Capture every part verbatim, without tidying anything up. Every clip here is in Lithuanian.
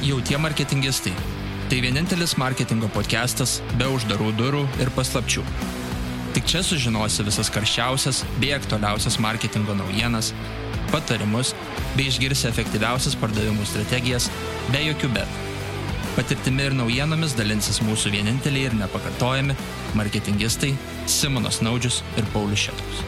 Jau tie marketingistai. Tai vienintelis marketingo podcastas be uždarų durų ir paslapčių. Tik čia sužinosi visas karščiausias bei aktualiausias marketingo naujienas, patarimus bei išgirsi efektyviausias pardavimų strategijas be jokių bet. Patirtimi ir naujienomis dalinsis mūsų vieninteliai ir nepakartojami marketingistai Simonas Naudžius ir Paulius Šetkus.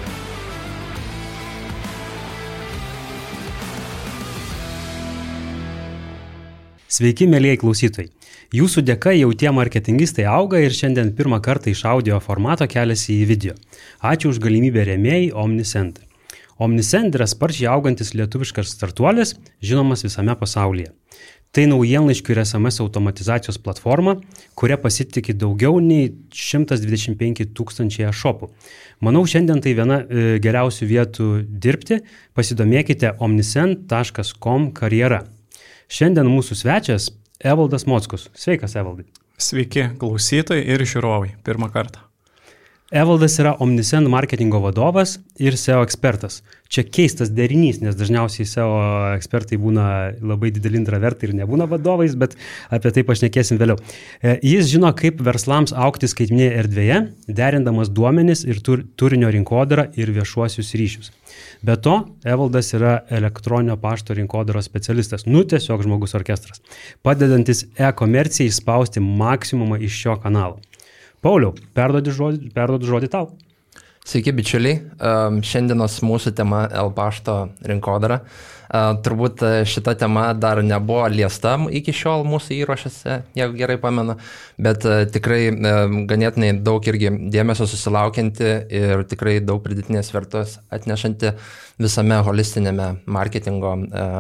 Sveiki, mėlyjei klausytojai. Jūsų dėka jau tie marketingistai auga ir šiandien pirmą kartą iš audio formato keliasi į video. Ačiū už galimybę rėmėjai Omnisend. Omnisend yra sparčiai augantis lietuviškas startuolis, žinomas visame pasaulyje. Tai naujienlaiškių ir S M S automatizacijos platforma, kuria pasitikė daugiau nei šimtas dvidešimt penki tūkstančiai e-shopų. Manau, šiandien tai viena e, geriausių vietų dirbti. Pasidomėkite omnisend taškas com karjera. Šiandien mūsų svečias Evaldas Mockus. Sveikas, Evaldai. Sveiki, klausytojai ir žiūrovai. Pirmą kartą. Evaldas yra Omnisend marketingo vadovas ir S E O ekspertas. Čia keistas derinys, nes dažniausiai S E O ekspertai būna labai dideli intravertai ir nebūna vadovais, bet apie tai pašnekėsim vėliau. Jis žino, kaip verslams augti skaitmeninėje erdvėje, derindamas duomenis ir tur, turinio rinkodarą ir viešuosius ryšius. Be to, Evaldas yra elektroninio pašto rinkodaros specialistas, nu tiesiog žmogus orkestras, padedantis e-komercijai išspausti maksimumą iš šio kanalo. Pauliau, perduodu žodį, perduodu žodį tau. Sveiki, bičiuliai. Šiandienos mūsų tema L-pašto rinkodara. Turbūt šita tema dar nebuvo liesta iki šiol mūsų įrašuose, jeigu gerai pamenu, bet tikrai ganėtinai daug irgi dėmesio susilaukianti ir tikrai daug pridėtinės vertos atnešanti visame holistinėme marketingo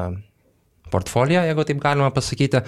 portfolio, jeigu taip galima pasakyti.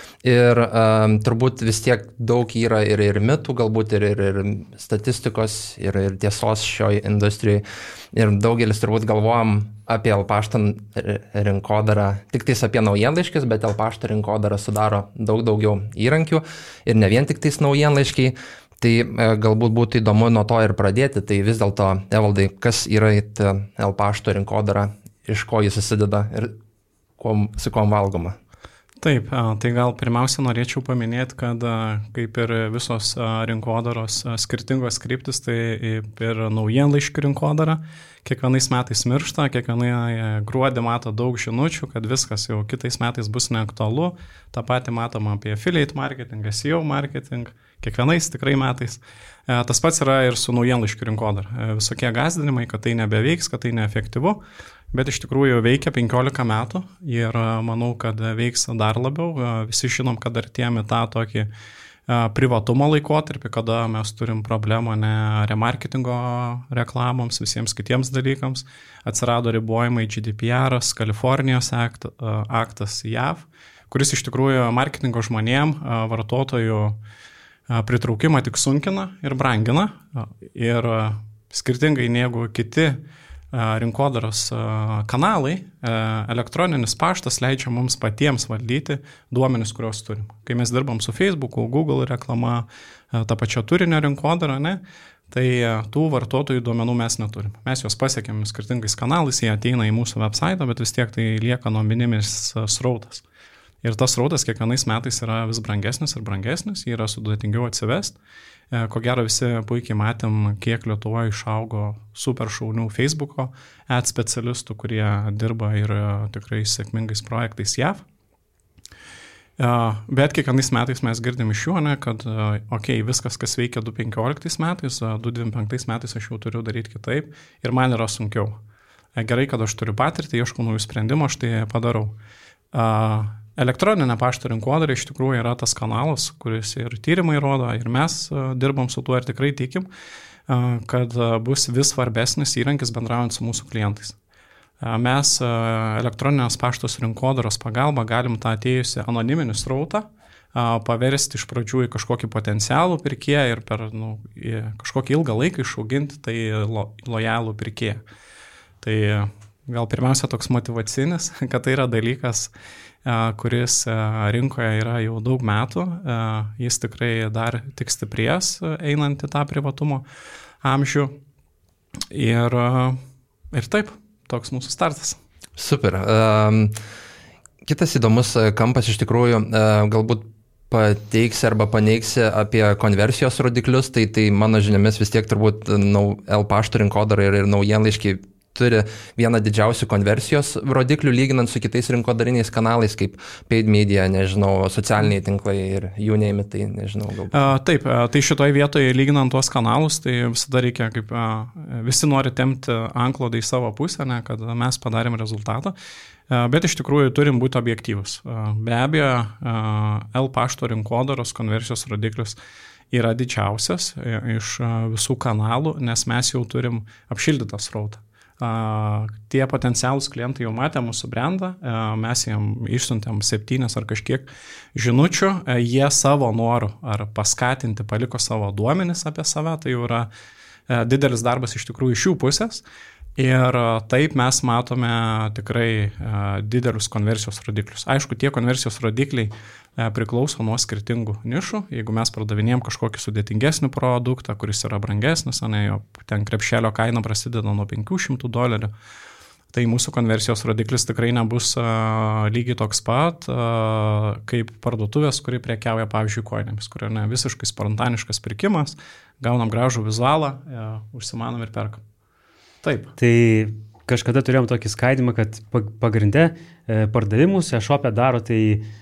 Ir um, turbūt vis tiek daug yra ir, ir mitų, galbūt ir, ir, ir statistikos, ir, ir tiesos šioje industrijoje. Ir daugelis turbūt galvojam apie L-pašto rinkodarą, tik tais apie naujienlaiškius, bet L-pašto rinkodara sudaro daug daugiau įrankių ir ne vien tik tais naujienlaiškiai. Tai e, galbūt būtų įdomu nuo to ir pradėti. Tai vis dėlto, Evaldai, kas yra L-pašto rinkodara, iš ko jis susideda ir kuo, su kuom valgoma? Taip, tai gal pirmiausia norėčiau paminėti, kad kaip ir visos rinkodaros skirtingos kryptis, tai ir naujienlaiškių rinkodara kiekvienais metais miršta, kiekvienai gruodį mato daug žinučių, kad viskas jau kitais metais bus neaktualu. Ta pati matoma apie affiliate marketing, S E O marketing, kiekvienais tikrai metais. Tas pats yra ir su naujienlaiškių rinkodara. Visokie gąsdinimai, kad tai nebeveiks, kad tai neefektyvu. Bet iš tikrųjų veikia penkiolika metų ir manau, kad veiks dar labiau. Visi žinom, kad artėjame tą tokį privatumo laikotarpį, kada mes turim problemą ne remarketingo reklamoms, visiems kitiems dalykams. Atsirado ribojimai G D P R, Kalifornijos akt, aktas J A V, kuris iš tikrųjų marketingo žmonėm, vartotojų pritraukimą tik sunkina ir brangina. Ir skirtingai negu kiti rinkodaros kanalai, elektroninis paštas leidžia mums patiems valdyti duomenis, kuriuos turim. Kai mes dirbam su Facebook'u, Google reklama, ta pačia turinio rinkodara, ne, tai tų vartotojų duomenų mes neturim. Mes juos pasiekėm skirtingais kanalais, jie ateina į mūsų website, bet vis tiek tai lieka nominimis srautas. Ir tas srautas kiekvienais metais yra vis brangesnis ir brangesnis, jį yra sudėtingiau atsivest. Ko gero visi puikiai matėm, kiek Lietuvoje išaugo super šaunių Facebook'o ad specialistų, kurie dirba ir tikrai sėkmingais projektais J A V. Bet kiekvienais metais mes girdim iš jų, ne, kad okay, viskas, kas veikia du tūkstančiai penkioliktais metais, du tūkstančiai dvidešimt penktais metais aš jau turiu daryti kitaip ir man yra sunkiau. Gerai, kad aš turiu patirtį, ieškau naujų sprendimų, aš tai padarau. Elektroninė pašto rinkodara iš tikrųjų yra tas kanalas, kuris ir tyrimai rodo, ir mes dirbam su tuo ir tikrai tikim, kad bus vis svarbesnis įrankis bendraujant su mūsų klientais. Mes elektroninės paštos rinkodaros pagalba galim tą atėjusią anoniminį srautą paversti iš pradžių į kažkokį potencialų pirkėją ir per nu, kažkokį ilgą laiką išauginti tai lo, lojalų pirkėją. Tai gal pirmiausia toks motivacinis, kad tai yra dalykas, kuris rinkoje yra jau daug metų, jis tikrai dar tik stiprės einant į tą privatumo amžių ir, ir taip, toks mūsų startas. Super. Um, Kitas įdomus kampas iš tikrųjų, galbūt pateiksi arba paneigsi apie konversijos rodiklius, tai, tai mano žiniomis vis tiek turbūt L pašto rinkodara ir, ir naujienlaiškiai turi vieną didžiausių konversijos rodiklių lyginant su kitais rinkodariniais kanalais, kaip paid media, nežinau, socialiniai tinklai ir jų neimi, tai nežinau. Galbūt. A, taip, a, tai šitoje vietoje lyginant tuos kanalus, tai visada reikia, kaip a, visi nori tempti antklodą į savo pusę, ne, kad mes padarėm rezultatą, a, bet iš tikrųjų turim būti objektyvus. A, be abejo, a, L pašto rinkodaros konversijos rodiklius yra didžiausias iš a, visų kanalų, nes mes jau turim apšildytą srautą. Uh, tie potencialūs klientai jau matė mūsų brandą, uh, mes jam išsiuntėm septynias ar kažkiek žinučių, uh, jie savo norų ar paskatinti paliko savo duomenis apie save, tai jau yra uh, didelis darbas iš tikrųjų iš jų pusės ir uh, taip mes matome tikrai uh, didelius konversijos rodiklius. Aišku, tie konversijos rodikliai uh, priklauso nuo skirtingų nišų, jeigu mes pardavinėjom kažkokį sudėtingesnį produktą, kuris yra brangesnis, ne, jo ten krepšelio kaina prasideda nuo penkių šimtų dolerių, tai mūsų konversijos rodiklis tikrai nebus uh, lygiai toks pat, uh, kaip parduotuvės, kuri prekiauja, pavyzdžiui, koinėmis, kurio ne visiškai spontaniškas pirkimas, gaunam gražų vizualą, uh, užsimanom ir perkam. Taip. Tai kažkada turėjom tokį skaidimą, kad pagrinde pardavimus e-shop'e daro tai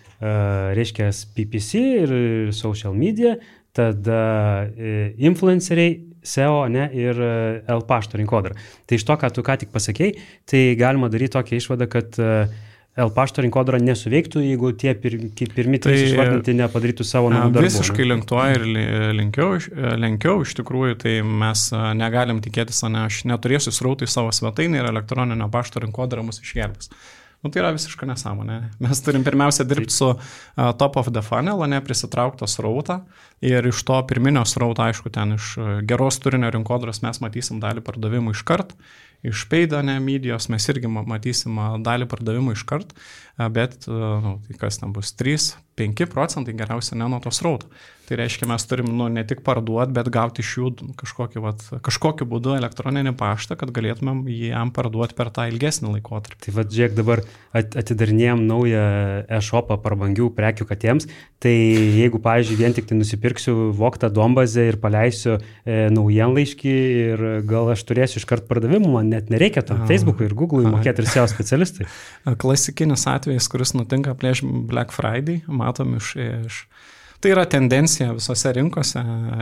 uh, reiškia P P C ir social media, tada uh, influenceriai, S E O, ne, ir L pašto rinkodara. Tai iš to, ką tu ką tik pasakei, tai galima daryti tokią išvadą, kad uh, L pašto rinkodara nesuveiktų, jeigu tie pir, pirmi tai išvardinti nepadarytų savo namų darbų. Visiškai link to ir lenkiau, lenkiau, iš tikrųjų, tai mes negalim tikėtis, ne, aš neturėsiu srautų į savo svetainę ir elektroninio pašto rinkodara mus išgelbės. Nu, tai yra visiškai nesąmonė. Mes turim pirmiausia dirbti su uh, top of the funnel, o ne prisitrauktą srautą. Ir iš to pirminio srauto, aišku, ten iš geros turinio rinkodaros mes matysim dalį pardavimų iškart. Iš paid medijos mes irgi matysim dalį pardavimų iškart, bet nu, tai kas ten bus trys penki procentai geriausia ne nuo tos srauto. Tai reiškia, mes turim nu, ne tik parduoti, bet gauti iš jų kažkokį, vat, kažkokiu būdu elektroninį paštą, kad galėtumėm jam parduoti per tą ilgesnį laikotarpį. Tai vad, žiūrėk, dabar atidarinėjom naują e-shopą prabangių prekių katėms, tai jeigu, pavyzdžiui, vien tik tai nusipirksiu voktą dombazę ir paleisiu e, naujienlaiškį ir gal aš turėsiu iškart pardavimų, man net nereikia tam Facebook'ui ir Google'ui mokėti ir S E O specialistai. Klasikinis atvejis, kuris nutinka prieš Black Friday, matom iš, iš tai yra tendencija visose rinkose,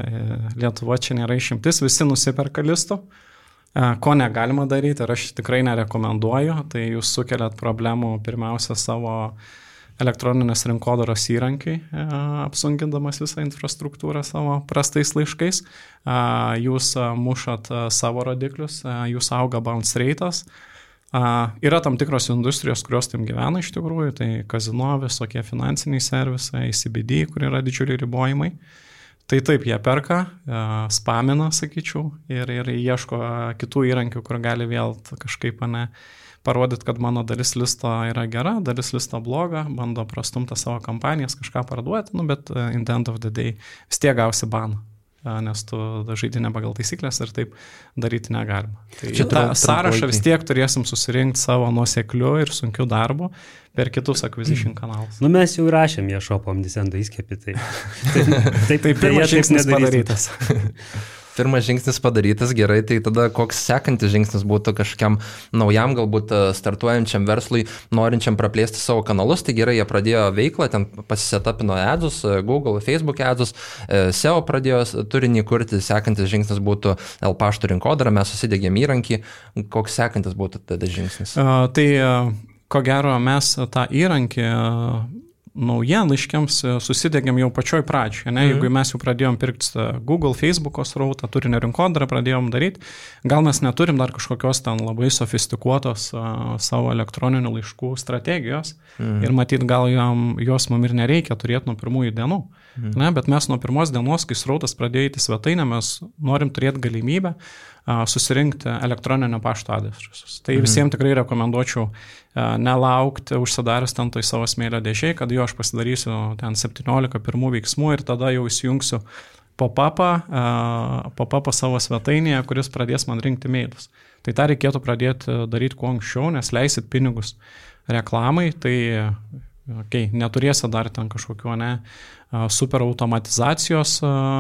Lietuva čia nėra išimtis, visi nusiperka listų, ko negalima daryti ir aš tikrai nerekomenduoju, tai jūs sukeliat problemų pirmiausia savo elektroninės rinkodaros įrankiai, apsunkindamas visą infrastruktūrą savo prastais laiškais, jūs mušat savo rodiklius, jūs auga bounce rate'as. Uh, yra tam tikros industrijos, kurios tam gyvena iš tikrųjų, tai kazino, visokie finansiniai servisai, C B D, kur yra didžiuliai ribojimai. Tai taip, jie perka, uh, spamina, sakyčiau, ir, ir ieško kitų įrankių, kur gali vėl kažkaip ne, parodyti, kad mano dalis listo yra gera, dalis listo bloga, bando prastumti savo kampanijas, kažką parduoti, nu, bet uh, in the end of the day vis tiek gausi baną. Nes tu žaidži ne pagal taisyklės ir taip daryti negalima. Tai čia tą sąrašą vis tiek turėsim susirinkti savo nuosekliu ir sunkiu darbu per kitus acquisition kanalus. Nu mes jau rašėm jie šopą Omnisendo įskėpį, tai taip, taip, taip pirmas žingsnis padarytas. Pirmas žingsnis padarytas, gerai, tai tada koks sekantis žingsnis būtų kažkiam naujam, galbūt startuojančiam verslui, norinčiam praplėsti savo kanalus, tai gerai, jie pradėjo veiklą, ten pasisetapino adsus, Google, Facebook adsus, S E O pradėjo turinį kurti, sekantis žingsnis būtų L pašto rinkodara, mes susidegėm įrankį, koks sekantis būtų tada žingsnis? Uh, tai uh, ko gero mes tą įrankį uh, naujienlaiškiams susidegėm jau pačioj pradžioje, ne? Jeigu mes jau pradėjom pirkti Google, Facebook'o srautą, turinio rinkodarą pradėjom daryti, gal mes neturim dar kažkokios ten labai sofistikuotos uh, savo elektroninių laiškų strategijos mm. ir matyt, gal jom, jos mums ir nereikia turėti nuo pirmųjų dienų, mm. ne? Bet mes nuo pirmos dienos, kai srautas pradėjo į svetainę, mes norim turėti galimybę uh, susirinkti elektroninio pašto adresus. Tai mm. visiems tikrai rekomenduočiau uh, nelaukti, užsidaręs ten toj savo smėlio dėžėje, kad jo aš pasidarysiu ten septyniolika pirmų veiksmų ir tada jau įsijungsiu pop-upą, uh, pop-upą savo svetainėje, kuris pradės man rinkti mailus. Tai tą reikėtų pradėti daryti kuo anksčiau, nes leisit pinigus reklamai, tai okay, neturėsi dar ten kažkokiu, ne, super automatizacijos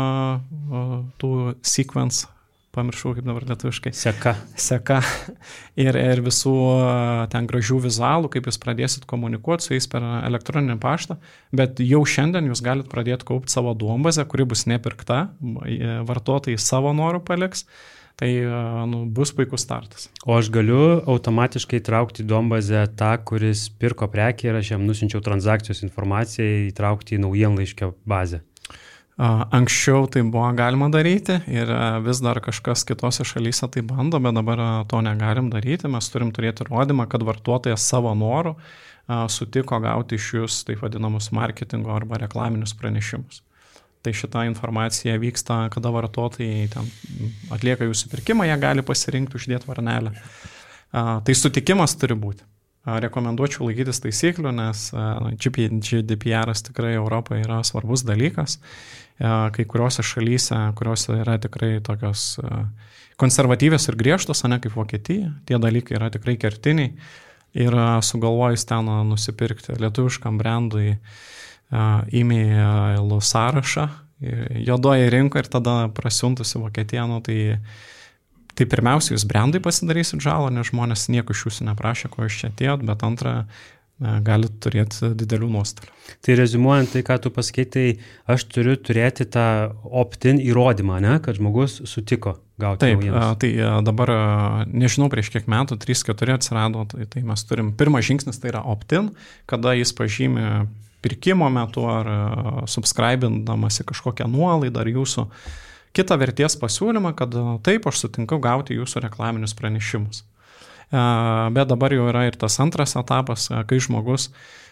tų sequence, pamiršau kaip dabar lietuviškai. Seka. Seka. Ir, ir visų ten gražių vizualų, kaip jūs pradėsit komunikuoti su jais per elektroninį paštą, bet jau šiandien jūs galite pradėti kaupti savo duombazę, kuri bus nepirkta, vartotojai savo norų paliks, tai nu, bus puikus startas. O aš galiu automatiškai įtraukti į duombazę tą, kuris pirko prekį ir aš jam nusinčiau transakcijos informaciją, įtraukti į naujienlaiškio bazę. Anksčiau tai buvo galima daryti ir vis dar kažkas kitose šalyse tai bando, bet dabar to negalim daryti. Mes turim turėti įrodymą, kad vartotojas savo norų sutiko gauti iš jūs taip vadinamus marketingo arba reklaminius pranešimus. Tai šita informacija vyksta, kada vartotojai ten atlieka jūsų pirkimą, jie gali pasirinkti uždėti varnelę. Tai sutikimas turi būti. Rekomenduočiau laikytis taisyklių, nes G D P R tikrai Europoje yra svarbus dalykas. Kai kuriuose šalyse, kuriuose yra tikrai tokios konservatyvios ir griežtos, o ne kaip Vokietija, tie dalykai yra tikrai kertiniai. Ir sugalvojus ten nusipirkti lietuviškam brandui e-mailų sąrašą, juodoji rinka ir tada prasiuntusi Vokietiją, nu, tai Tai pirmiausia, jūs brandai pasidarysit žalą, nes žmonės nieko iš jūsų neprašė, ko iš čia atėjot, bet antra, galite turėti didelių nuostolių. Tai reziumuojant tai, ką tu pasakei, tai aš turiu turėti tą opt-in įrodymą, ne, kad žmogus sutiko gauti Taip, naujienas. Tai dabar, nežinau, prieš kiek metų, trys keturi atsirado, tai, tai mes turim, pirmas žingsnis tai yra opt-in, kada jis pažymi pirkimo metu ar subscribindamas į kažkokią nuolaidą ar jūsų kitą vertės pasiūlymą, kad taip, aš sutinku gauti jūsų reklaminius pranešimus. Bet dabar jau yra ir tas antras etapas, kai žmogus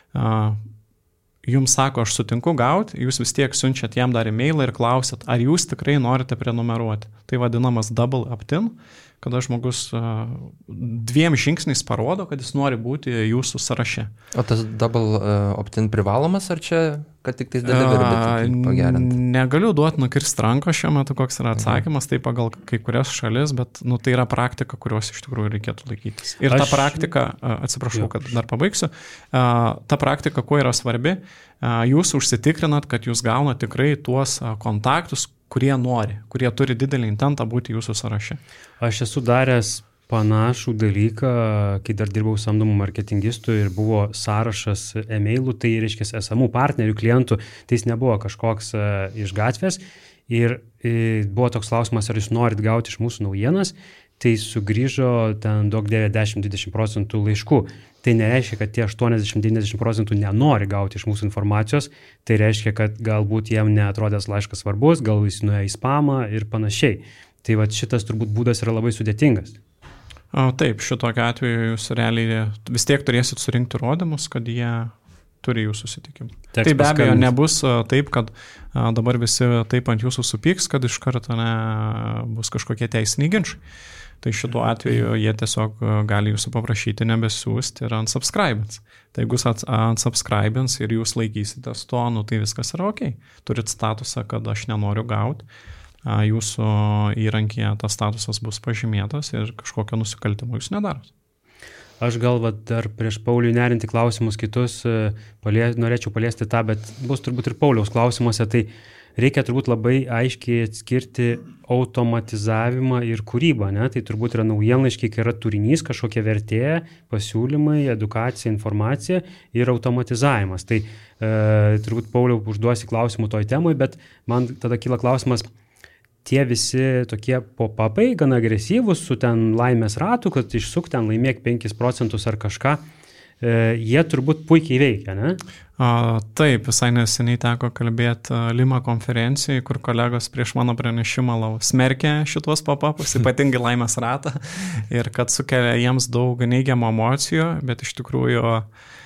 jums sako, aš sutinku gauti, jūs vis tiek siunčiat jam dar e-mailą ir klausit, ar jūs tikrai norite prenumeruoti. Tai vadinamas double opt-in, kada žmogus dviem žingsniais parodo, kad jis nori būti jūsų sąraše. O tas double opt-in privalomas, ar čia, kad tik tais delivery, bet pagerinti? Negaliu duoti nukirsti ranko šiuo metu, koks yra atsakymas, tai pagal kai kurias šalis, bet nu, tai yra praktika, kurios iš tikrųjų reikėtų laikytis. Ir Aš... ta praktika, atsiprašau, jo. kad dar pabaigsiu, ta praktika, kuo yra svarbi, jūs užsitikrinat, kad jūs gaunat tikrai tuos kontaktus, kurie nori, kurie turi didelį intentą būti jūsų sąraše. Aš esu daręs panašų dalyką, kai dar dirbau samdomų marketingistų ir buvo sąrašas e-mailų, tai reiškia esamų partnerių, klientų, tai jis nebuvo kažkoks uh, iš gatvės ir e, buvo toks klausimas, ar jūs norit gauti iš mūsų naujienas, tai sugrįžo ten daug devyniasdešimt dvidešimt procentų laiškų. Tai nereiškia, kad tie aštuoniasdešimt devyniasdešimt procentų nenori gauti iš mūsų informacijos, tai reiškia, kad galbūt jiem neatrodęs laiškas svarbus, gal jis nuėjo į spamą ir panašiai. Tai va šitas turbūt būdas yra labai sudėtingas. O, taip, šitokiu atveju jūs realiai vis tiek turėsit surinkti įrodymus, kad jie turi jūsų susitikimą. Tai be abejo nebus taip, kad dabar visi taip ant jūsų supyks, kad iš karto ne, bus kažkokie teisiniai ginčai. Tai šituo atveju jie tiesiog gali jūsų paprašyti nebesiųsti ir unsubscribins. Tai jeigu unsubscribins ir jūs laikysitės to, nu tai viskas yra ok. Turit statusą, kad aš nenoriu gauti. Jūsų įrankyje tas statusas bus pažymėtas ir kažkokio nusikaltimo jūs nedarot. Aš gal va, dar prieš Pauliui nerinti klausimus kitus, palie, norėčiau paliesti tą, bet bus turbūt ir Pauliaus klausimuose, tai reikia turbūt labai aiškiai atskirti automatizavimą ir kūrybą, ne? Tai turbūt yra naujienlaiškiai, kai yra turinys, kažkokia vertė, pasiūlymai, edukacija, informacija ir automatizavimas. Tai e, turbūt Pauliau užduosi klausimų toj temai, bet man tada kyla klausimas, tie visi tokie pop-upai, gana agresyvūs, su ten laimės ratu, kad išsuk ten laimėk penkis procentus ar kažką, e, jie turbūt puikiai veikia, ne? A, taip, visai neseniai teko kalbėti Lima konferencijai, kur kolegos prieš mano pranešimą lau smerkė šitos pop-upus, ypatingai laimės ratą, ir kad sukelia jiems daug neigiamų emocijų, bet iš tikrųjų a,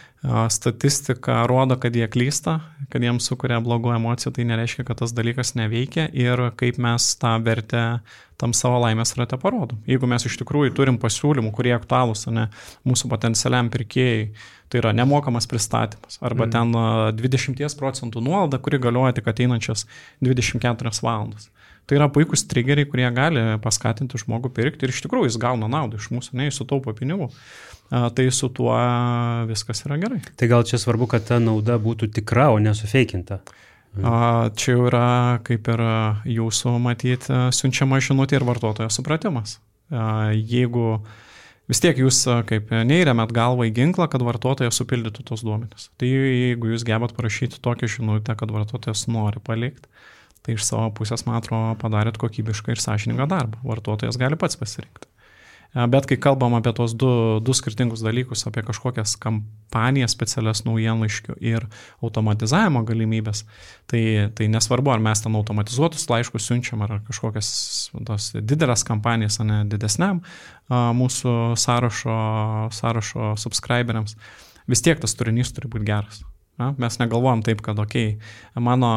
statistika rodo, kad jie klysta, kad jiems sukuria blogų emocijų, tai nereiškia, kad tas dalykas neveikia ir kaip mes tą vertę tam savo laimės rate parodom. Jeigu mes iš tikrųjų turim pasiūlymų, kurie aktualūs, ne, mūsų potencialiam pirkėjai, tai yra nemokamas pristatymas, arba mm. ten dvidešimt procentų nuolaida, kuri galioja tik ateinančias dvidešimt keturias valandas. Tai yra puikus triggeriai, kurie gali paskatinti žmogų pirkti ir iš tikrųjų jis gauna naudą iš mūsų, ne, jis sutaupo pinigų. Tai su tuo viskas yra gerai. Tai gal čia svarbu, kad ta nauda būtų tikra, o nesufeikinta? Mm. Čia jau yra kaip ir jūsų matyti siunčiama žinutė ir vartotojo supratimas. Jeigu vis tiek jūs kaip neįrėmėt galvą į ginklą, kad vartotojas supildytų tos duomenis. Tai jeigu jūs gebat parašyti tokią žinutę, kad vartotojas nori palikti, tai iš savo pusės, man atrodo, padarėt kokybišką ir sąžiningą darbą. Vartotojas gali pats pasirinkti. Bet kai kalbam apie tos du, du skirtingus dalykus, apie kažkokias kampanijas, specialias naujienlaiškių ir automatizavimo galimybės, tai, tai nesvarbu, ar mes ten automatizuotus laiškus siunčiam, ar kažkokias tos didelės kampanijas, o ne didesniam mūsų sąrašo, sąrašo subscriberiams, vis tiek tas turinys turi būti geras. Mes negalvojam taip, kad okei, okay, mano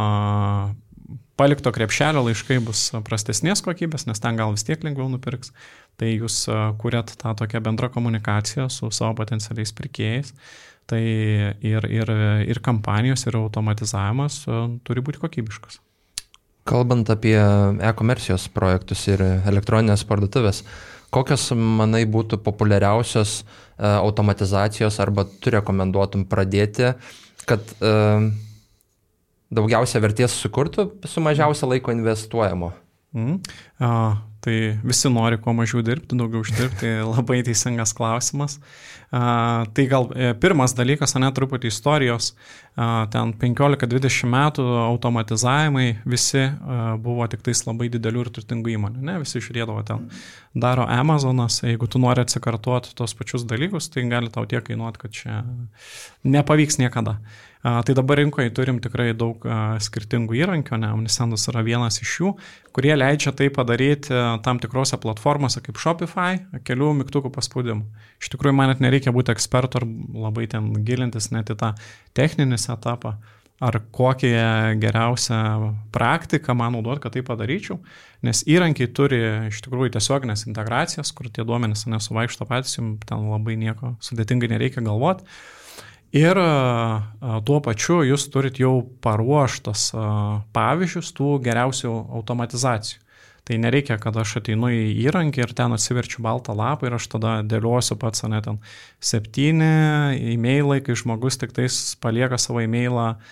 palikto krepšelio laiškai bus prastesnės kokybės, nes ten gal vis tiek lengviau nupirks. Tai jūs kuriat tą tokią bendrą komunikaciją su savo potencialiais pirkėjais. Tai ir, ir, ir kampanijos, ir automatizavimas turi būti kokybiškas. Kalbant apie e-komercijos projektus ir elektroninės parduotuvės, kokios, manai, būtų populiariausios automatizacijos arba tu rekomenduotum pradėti, kad uh, daugiausia vertės sukurtų su mažiausia laiko investuojamo? Mm. A, tai visi nori kuo mažiau dirbti, daugiau uždirbti, tai labai teisingas klausimas. A, tai gal pirmas dalykas, ne truputį istorijos, a, ten penkiolika dvidešimt metų automatizavimai visi a, buvo tik tais labai didelių ir turtingų įmonių, ne, visi žiūrėdavo ten. Daro Amazonas, jeigu tu nori atsikartoti tos pačius dalykus, tai gali tau tiek kainuoti, kad čia nepavyks niekada. A, tai dabar rinkoje turim tikrai daug a, skirtingų įrankių, ne, Omnisendas yra vienas iš jų, kurie leidžia tai padaryti a, tam tikrose platformose kaip Shopify, kelių mygtukų paspaudimų. Iš tikrųjų, man net nereikia būti ekspertu ar labai ten gilintis net į tą techninį setupą, ar kokią geriausią praktiką man naudoti, kad tai padaryčiau, nes įrankiai turi iš tikrųjų tiesioginės integracijas, kur tie duomenys nesuvaikšto patys, jums ten labai nieko sudėtingai nereikia galvoti. Ir a, tuo pačiu jūs turit jau paruoštas a, pavyzdžius tų geriausių automatizacijų. Tai nereikia, kad aš ateinu į įrankį ir ten atsiverčiu baltą lapą ir aš tada dėliosiu pats, ne, ten septyni e-mailai, kai žmogus tik tais palieka savo e-mailą a,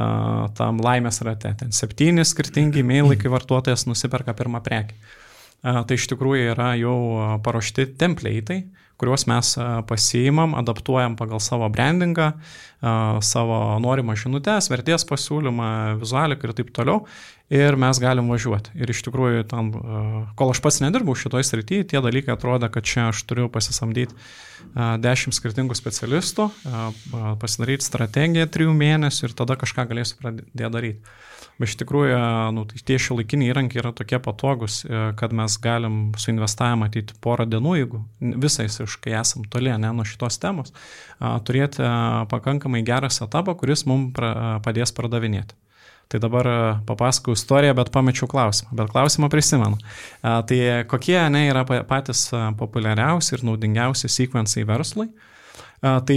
tam laimės rate. Ten septyni skirtingi e-mailai, kai vartotojas nusiperka pirmą prekį. A, tai iš tikrųjų yra jau paruošti template'ai, kuriuos mes pasiimam, adaptuojam pagal savo brandingą, savo norimą žinutės, vertės pasiūlymą, vizualiką ir taip toliau. Ir mes galim važiuoti. Ir iš tikrųjų, tam, kol aš pats nedirbau šitoj srityje, tie dalykai atrodo, kad čia aš turiu pasisamdyti dešimt skirtingų specialistų, pasidaryti strategiją trijų mėnesių ir tada kažką galėsiu pradėti daryti. Bet iš tikrųjų, nu, tie šiuolaikiniai įrankiai yra tokie patogus, kad mes galim su investavimu matyti porą dienų, jeigu visais iš, kai esam toli, ne, nuo šitos temos, turėti pakankamai gerą setupą, kuris mums padės pardavinėti. Tai dabar papasakau istoriją, bet pamečiau klausimą, bet klausimą prisimenu. Tai kokie, ne, yra patys populiariausi ir naudingiausi sekvensai verslui? Tai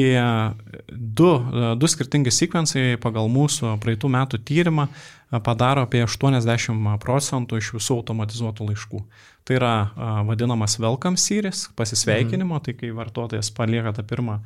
du, du skirtingi sekvensai pagal mūsų praeitų metų tyrimą padaro apie aštuoniasdešimt procentų iš visų automatizuotų laiškų. Tai yra vadinamas welcome series, pasisveikinimo, mm. tai kai vartotojas palieka tą pirmą,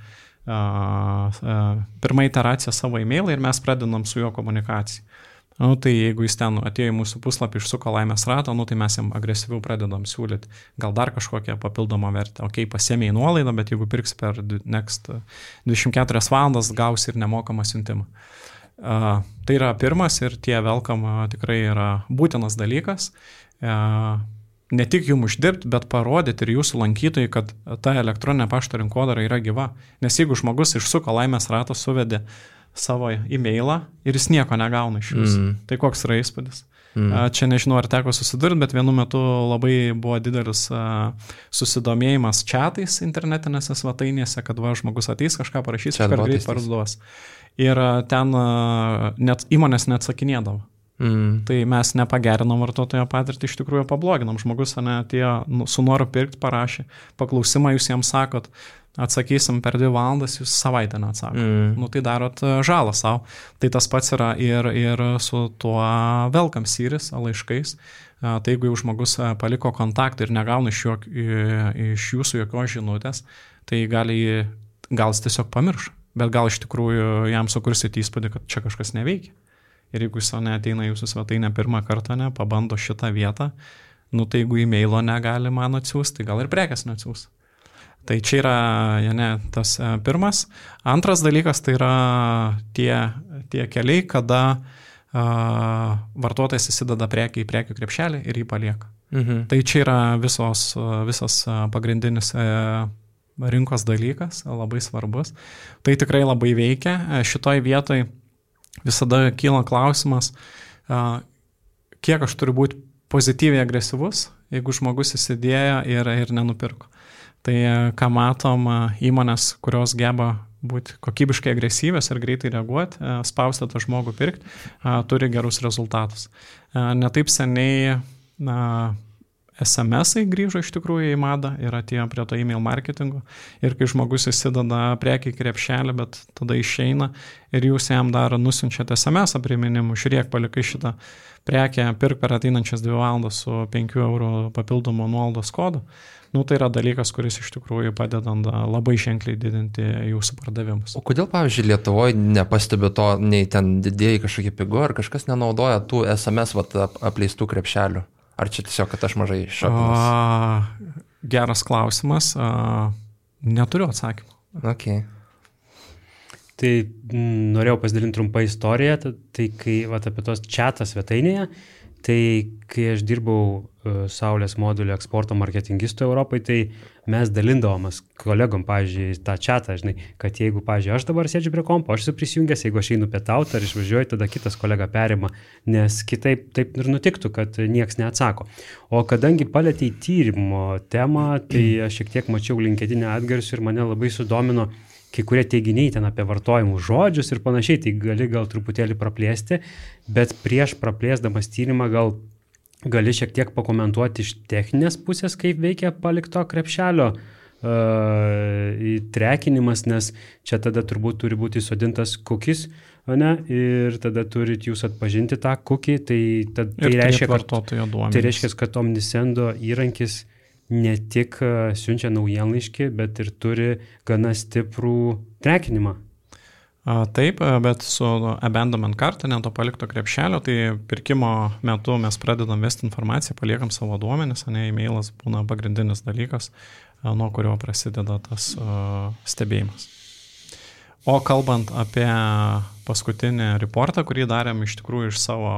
pirmą iteraciją savo e-mailą ir mes pradedam su juo komunikaciją. Nu, tai jeigu jis ten atėjo į mūsų puslapį, išsuko laimės ratą, nu, tai mes jam agresyviau pradedam siūlyti gal dar kažkokią papildomą vertę. Ok, pasiėmė į nuolaidą, bet jeigu pirks per next dvidešimt keturias valandas, gausi ir nemokamą siuntimą. Uh, tai yra pirmas ir tie welcome uh, tikrai yra būtinas dalykas. Uh, ne tik jums uždirbti, bet parodyti ir jūsų lankytojai, kad ta elektroninė pašto rinkodara yra gyva. Nes jeigu žmogus išsuko laimės ratą, suvedė savo e-mailą ir jis nieko negauna iš jūsų. Mm. Tai koks yra įspūdis? Mm. Čia nežinau, ar teko susidurti, bet vienu metu labai buvo didelis uh, susidomėjimas chatais internetinėse svetainėse, kad va, žmogus ateis, kažką parašys, kažką greit parduos. Ir uh, ten uh, net įmonės neatsakinėdavo. Mm. Tai mes nepagerinom vartotojo patirtį, iš tikrųjų pabloginam. Žmogus ane, atėjo su noru pirkti, parašė paklausimą, jūs jiems sakot, atsakysim per dvi valandas, jūs savaitę neatsakot. Mm. Nu, tai darot žalą savo. Tai tas pats yra ir, ir su tuo welcome series laiškais. Tai jeigu jau žmogus paliko kontaktą ir negauna iš, jok, iš jūsų jokios žinutės, tai gali, gal jis tiesiog pamirš. Bet gal iš tikrųjų jam sukursit įspūdį, kad čia kažkas neveikia. Ir jeigu jis neateina jūsų svetainę pirmą kartą, ne, pabando šitą vietą, nu tai jeigu e-mailo negali man atsiųsti, tai gal ir prekės neatsiųs. Tai čia yra, ja, ne, tas pirmas. Antras dalykas tai yra tie, tie keliai, kada uh, vartotojas įsideda prekiai į prekių krepšelį ir jį palieka. Mhm. Tai čia yra visos, visas pagrindinis uh, rinkos dalykas, labai svarbus. Tai tikrai labai veikia. Šitoj vietoj visada kyla klausimas, kiek aš turiu būti pozityviai agresyvus, jeigu žmogus įsidėjo ir, ir nenupirko. Tai ką matom, įmonės, kurios geba būti kokybiškai agresyvios ir greitai reaguoti, spausti tą žmogų pirkti, turi gerus rezultatus. Netaip seniai na, es em esai grįžo iš tikrųjų į madą ir atėjo prie to e-mail marketingo. Ir kai žmogus įsideda prekiai krepšelį, bet tada išeina ir jūs jam dar nusiunčiate es em esą priminimu, žiūrėk, palikai šitą prekę, pirk per ateinančias dvi valandas su penkių eurų papildomu nuolaidos kodu. Nu, tai yra dalykas, kuris iš tikrųjų padedant labai ženkliai didinti jūsų pardavimus. O kodėl, pavyzdžiui, Lietuvoje nepastebi to, nei ten didėjai kažkokie pigu, ar kažkas nenaudoja tų es em es vat, apleistų krepšelių? Ar čia tiesiog, kad aš mažai šapinas? Geras klausimas. A, neturiu atsakymą. Okay. Tai m, norėjau pasidalinti trumpą istoriją, tai, tai kai vat, apie tos chatą svetainėje, tai kai aš dirbau uh, Saulės modulių eksporto marketingistų Europai, tai mes dalindavomas kolegom, pavyzdžiui, tą chatą, žinai, kad jeigu, pavyzdžiui, aš dabar sėdžiu prie kompo, aš esu prisijungęs, jeigu aš einu pietauti ar išvažiuoju, tada kitas kolega perima, nes kitaip taip ir nutiktų, kad nieks neatsako. O kadangi palėtei tyrimo temą, tai aš šiek tiek mačiau LinkedIn atgarsių ir mane labai sudomino kai kurie teiginiai ten apie vartojimų žodžius ir panašiai, tai gali gal truputėlį praplėsti, bet prieš praplėsdamas tyrimą gal gali šiek tiek pakomentuoti iš techninės pusės, kaip veikia palikto krepšelio uh, trekinimas, nes čia tada turbūt turi būti įsodintas cookies, ne, ir tada turit jūs atpažinti tą cookie, tai, tad, tai, reiškia, kad, tai reiškia, kad Omnisendo įrankis ne tik siunčia naujienlaiškį, bet ir turi gana stiprų trekinimą. Taip, bet su abandonment cart, ne to palikto krepšelio, tai pirkimo metu mes pradedam vesti informaciją, paliekam savo duomenis, ne, e-mailas būna pagrindinis dalykas, nuo kurio prasideda tas uh, stebėjimas. O kalbant apie paskutinį reportą, kurį darėm iš tikrųjų iš savo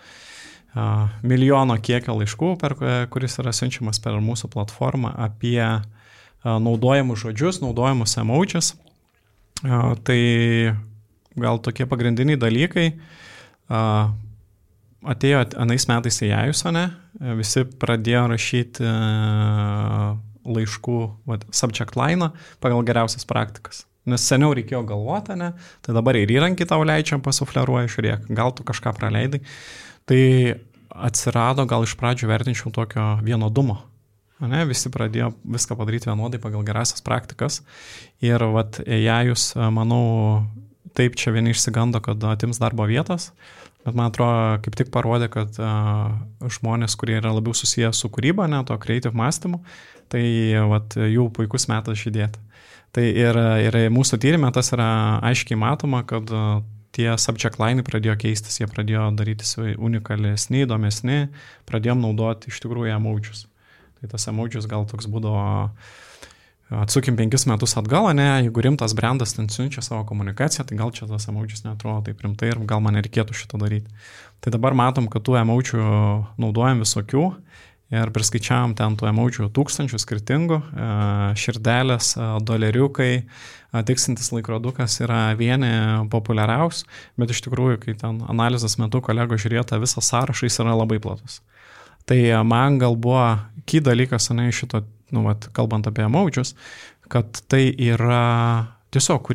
uh, milijono kiekio laiškų, per, kuris yra siunčiamas per mūsų platformą apie uh, naudojamus žodžius, naudojamus emojis. Uh, tai gal tokie pagrindiniai dalykai. Uh, atėjo anais metais į Jajusą, ne? Visi pradėjo rašyti uh, laiškų vat, subject line pagal geriausias praktikas. Nes seniau reikėjo galvoti, ne? Tai dabar ir įrankį tau leidžiam pasufleruoja, žiūrėk, gal tu kažką praleidai. Tai atsirado gal iš pradžių vertinčiau tokio vienodumo. Ne, visi pradėjo viską padaryti vienodai pagal gerasias praktikas ir vat, Jajus, manau, taip čia vieni išsigando, kad atims darbo vietas, bet man atrodo, kaip tik parodė, kad uh, žmonės, kurie yra labiau susiję su kūryba, ne, to creative mąstymu, tai vat, jų puikus metas žydėti. Tai ir, ir mūsų tyrime tas yra aiškiai matoma, kad uh, tie subject line pradėjo keistis, jie pradėjo darytis unikalesni, įdomesni, pradėjom naudoti iš tikrųjų emojis. Tai tas emojis gal toks būdavo, atsukim penkis metus atgal, ne, jeigu rimtas brandas ten siunčia savo komunikaciją, tai gal čia tas emojis neatrodo taip rimtai ir gal man nereikėtų šito daryti. Tai dabar matom, kad tų emojų naudojam visokių ir priskaičiavam ten tų emojų tūkstančių skirtingų, širdelės, doleriukai, tiksintis laikrodukas yra vieni populiariausių, bet iš tikrųjų, kai ten analizės metu kolego žiūrėjo, tą visą sąrašą jis yra labai platus. Tai man gal buvo key dalykas, ne, šito, nu, vat, kalbant apie emojus, kad tai yra tiesiog kūryba.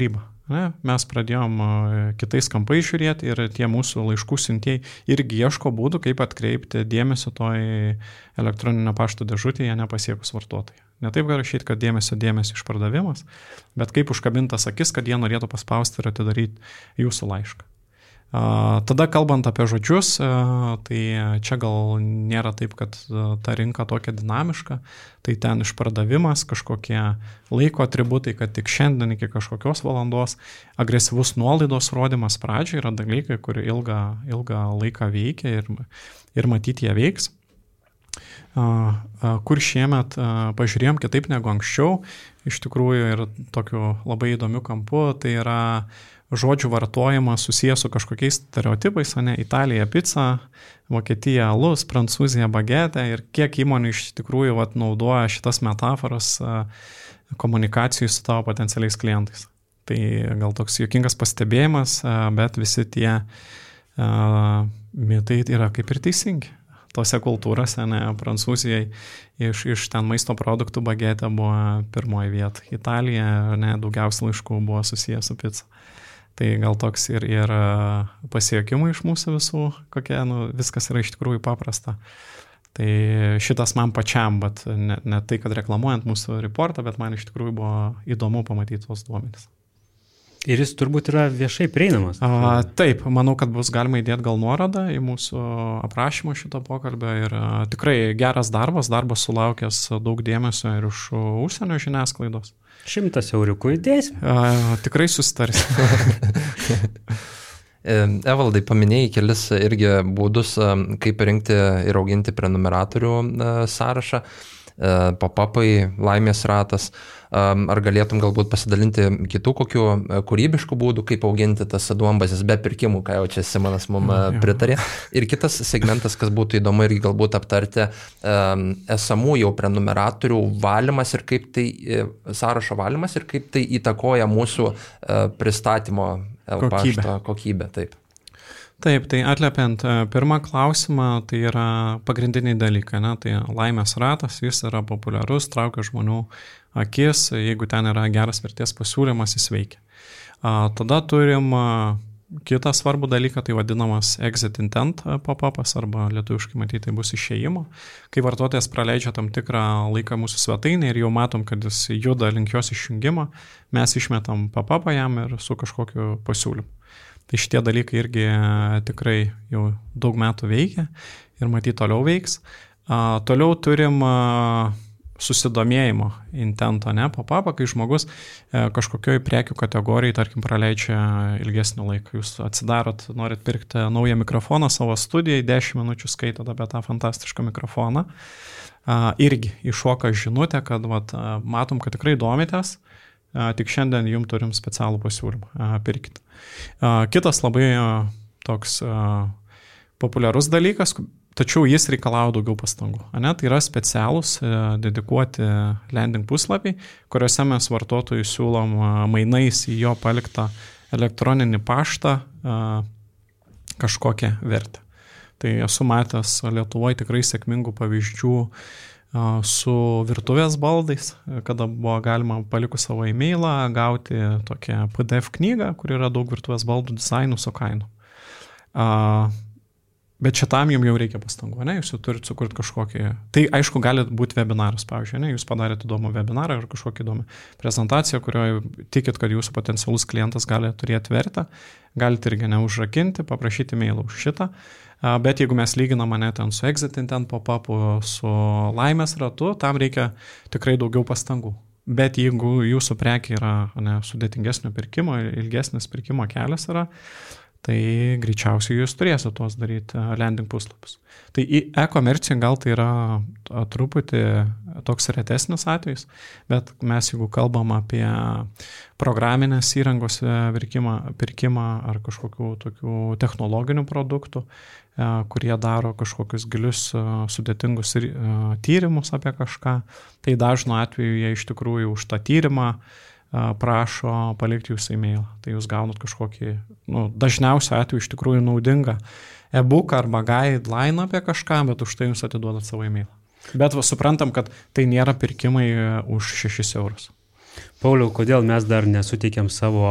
Ne? Mes pradėjom kitais kampais žiūrėti ir tie mūsų laiškų siuntėjai irgi ieško būdų, kaip atkreipti dėmesio toj elektroninio pašto dėžutėje nepasiekus vartotojai. Ne taip gali rašyti, kad dėmesio dėmesio išpardavimas, bet kaip užkabintas akis, kad jie norėtų paspausti ir atidaryti jūsų laišką. Tada kalbant apie žodžius, tai čia gal nėra taip, kad ta rinka tokia dinamiška, tai ten išpardavimas, kažkokie laiko atributai, kad tik šiandien iki kažkokios valandos, agresyvus nuolaidos rodymas pradžiai yra dalykai, kurie ilgą, ilgą laiką veikia ir, ir matyti jie veiks. Kur šiemet pažiūrėjom kitaip negu anksčiau, iš tikrųjų ir tokiu labai įdomiu kampu, tai yra žodžių vartojimas susijęs su kažkokiais stereotipais, o ne Italija pica, Vokietija alus, Prancūzija bagetė ir kiek įmonių iš tikrųjų vat, naudoja šitas metaforas komunikacijai su tavo potencialiais klientais. Tai gal toks juokingas pastebėjimas, bet visi tie uh, mitai yra kaip ir teisingi. Tose kultūrose, ne, Prancūzijai iš, iš ten maisto produktų bagetė buvo pirmoji vieta. Italija, ne, daugiausiai laiškų buvo susijęs su pica. Tai gal toks ir, ir pasiekimai iš mūsų visų, kokie, nu, viskas yra iš tikrųjų paprasta. Tai šitas man pačiam, bet ne, ne tai, kad reklamuojant mūsų reportą, bet man iš tikrųjų buvo įdomu pamatyti tos duomenys. Ir jis turbūt yra viešai prieinamas. A, taip, manau, kad bus galima įdėti gal nuorodą į mūsų aprašymą šito pokalbio ir a, tikrai geras darbas, darbas sulaukęs daug dėmesio ir iš užsienio žiniasklaidos. Šimtas euriukų įdėsim. A, tikrai susitarsim. Evaldai, paminėjai kelis irgi būdus, kaip rinkti ir auginti prenumeratorių sąrašą, pop-upai, laimės ratas. Ar galėtum galbūt pasidalinti kitų kokių kūrybiškų būdų, kaip auginti tas duombazes be pirkimų, ką jau čia Simonas mums pritarė. Ir kitas segmentas, kas būtų įdomu irgi galbūt aptarti, esamų jau prenumeratorių valymas ir kaip tai, sąrašo valymas ir kaip tai įtakoja mūsų pristatymo pašto kokybę. Taip. Taip, tai atliepiant pirmą klausimą, tai yra pagrindiniai dalykai, ne? Tai laimės ratas, jis yra populiarus, traukia žmonių akis, jeigu ten yra geras vertės pasiūlymas, jis veikia. Tada turim kitą svarbų dalyką, tai vadinamas exit intent pop-upas, arba lietuviškai matyti tai bus išėjimo. Kai vartotojas praleidžia tam tikrą laiką mūsų svetainę ir jau matom, kad jis juda link jos išjungimo, mes išmetam pop-upą jam ir su kažkokiu pasiūlymu. Tai šitie dalykai irgi tikrai jau daug metų veikia ir matyt toliau veiks. A, toliau turim a, susidomėjimo intento, ne, pop-upą, kai žmogus e, kažkokioj prekių kategorijai, tarkim, praleidžia ilgesnį laiką. Jūs atsidarot, norit pirkti naują mikrofoną savo studijai, dešimt minučių skaitot apie tą fantastišką mikrofoną. A, irgi iššoka žinutė, kad vat, matom, kad tikrai domitės, a, tik šiandien jums turim specialų pasiūlymą, a, pirkit. A, kitas labai a, toks a, populiarus dalykas, tačiau jis reikalauja daugiau pastangų. Ne? Tai yra specialūs, dedikuoti landing puslapiai, kuriuose mes vartotojui siūlom mainais į jo paliktą elektroninį paštą kažkokią vertę. Tai esu matęs Lietuvoje tikrai sėkmingų pavyzdžių su virtuvės baldais, kada buvo galima palikus savo e-mailą gauti tokią P D F knygą, kur yra daug virtuvės baldų dizainų su kainu. Bet šitam jums jau reikia pastangų, ne? Jūs jau turite sukurti kažkokį... Tai aišku, gali būti webinaras, pavyzdžiui, ne? Jūs padarėte įdomų webinarą ar kažkokį įdomą prezentaciją, kurioje tikit, kad jūsų potencialus klientas gali turėti vertę, galite irgi neužrakinti, paprašyti mailą už šitą. Bet jeigu mes lyginame ne ten su exit intent pop-upu, su laimės ratu, tam reikia tikrai daugiau pastangų. Bet jeigu jūsų prekė yra ne, sudėtingesnio pirkimo, ilgesnis pirkimo kelias yra, tai greičiausiai jūs turėsite tuos daryti landing puslapius. Tai į e-komerciją gal tai yra truputį toks retesnis atvejis, bet mes jeigu kalbam apie programinės įrangos pirkimą, pirkimą ar kažkokių tokių technologinių produktų, kurie daro kažkokius gilius sudėtingus tyrimus apie kažką, tai dažnu atveju jie iš tikrųjų už tą tyrimą prašo palikti jūsų e-mailą. Tai jūs gaunat kažkokį, nu, dažniausiu atveju iš tikrųjų naudingą e-book arba guideline apie kažką, bet už tai jūs atiduodat savo e-mailą. Bet va, suprantam, kad tai nėra pirkimai už šešis eurus. Pauliau, kodėl mes dar nesuteikiam savo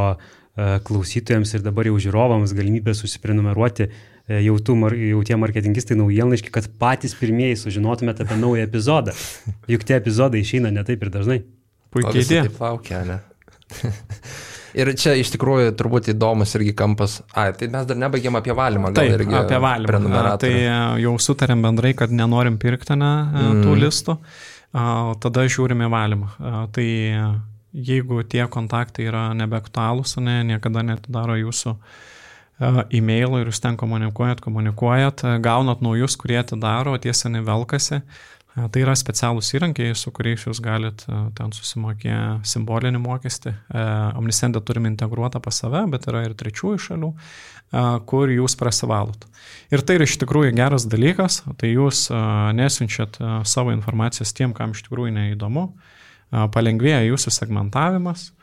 klausytojams ir dabar jau žiūrovams galimybę susiprenumeruoti jau, tų, jau tie marketingistai naujienlaiškiai, kad patys pirmieji sužinotumėte apie naują epizodą. Juk tie epizodai išeina ne taip ir dažnai. Puikiai idėja. Taip laukia, ne? Ir čia iš tikrųjų turbūt įdomus irgi kampas. A, tai mes dar nebaigėm apie valymą. Gal Taip, irgi apie valymą. Tai jau sutarėm bendrai, kad nenorim pirkti ne, mm. tų listų. Tada žiūrime valymą. Tai jeigu tie kontaktai yra nebeaktualūs, ne, niekada netidaro jūsų e-mailų ir jūs ten komunikuojat, komunikuojat, gaunat naujus, kurie atidaro, tiesa nevelkasi. Tai yra specialūs įrankiai, su kuriais jūs galit ten susimokė simbolinį mokestį. Omnisend'e turime integruotą pas save, bet yra ir trečiųjų šalių, kur jūs prasivalot. Ir tai yra iš tikrųjų geras dalykas, tai jūs nesiunčiat savo informacijas tiem, kam iš tikrųjų neįdomu, palengvėja jūsų segmentavimas,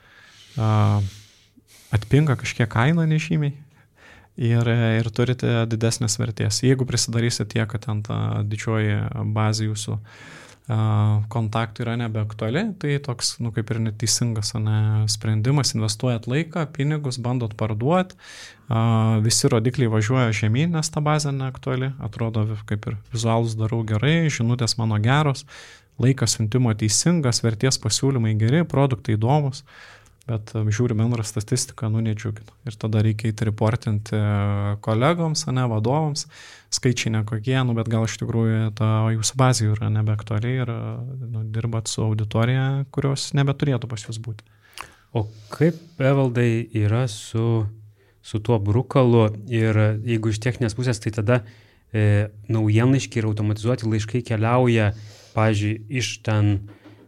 atpinga kažkiek kaina nežymiai. Ir, ir turite didesnės vertės. Jeigu prisidarysit tiek, kad ten ta didžioji bazė jūsų uh, kontaktų yra nebeaktuali, tai toks, nu, kaip ir neteisingas ne, sprendimas, investuojat laiką, pinigus, bandot parduoti, uh, visi rodikliai važiuoja žemyn, nes ta bazė neaktuali, atrodo kaip ir vizualus darau gerai, žinutės mano geros, laikas siuntimo teisingas, vertės pasiūlymai geri, produktai įdomus. Bet žiūri bendrą statistiką, nu nedžiugina. Ir tada reikia įreportinti kolegoms, ne vadovams, skaičiai nekokie, nu, bet gal iš tikrųjų ta jūsų bazė yra nebeaktualiai ir nu, dirbat su auditorija, kurios nebeturėtų pas jūs būti. O kaip, Evaldai, yra su, su tuo brukalu ir jeigu iš techninės pusės, tai tada e, naujienlaiškiai ir automatizuoti laiškai keliauja, pavyzdžiui, iš ten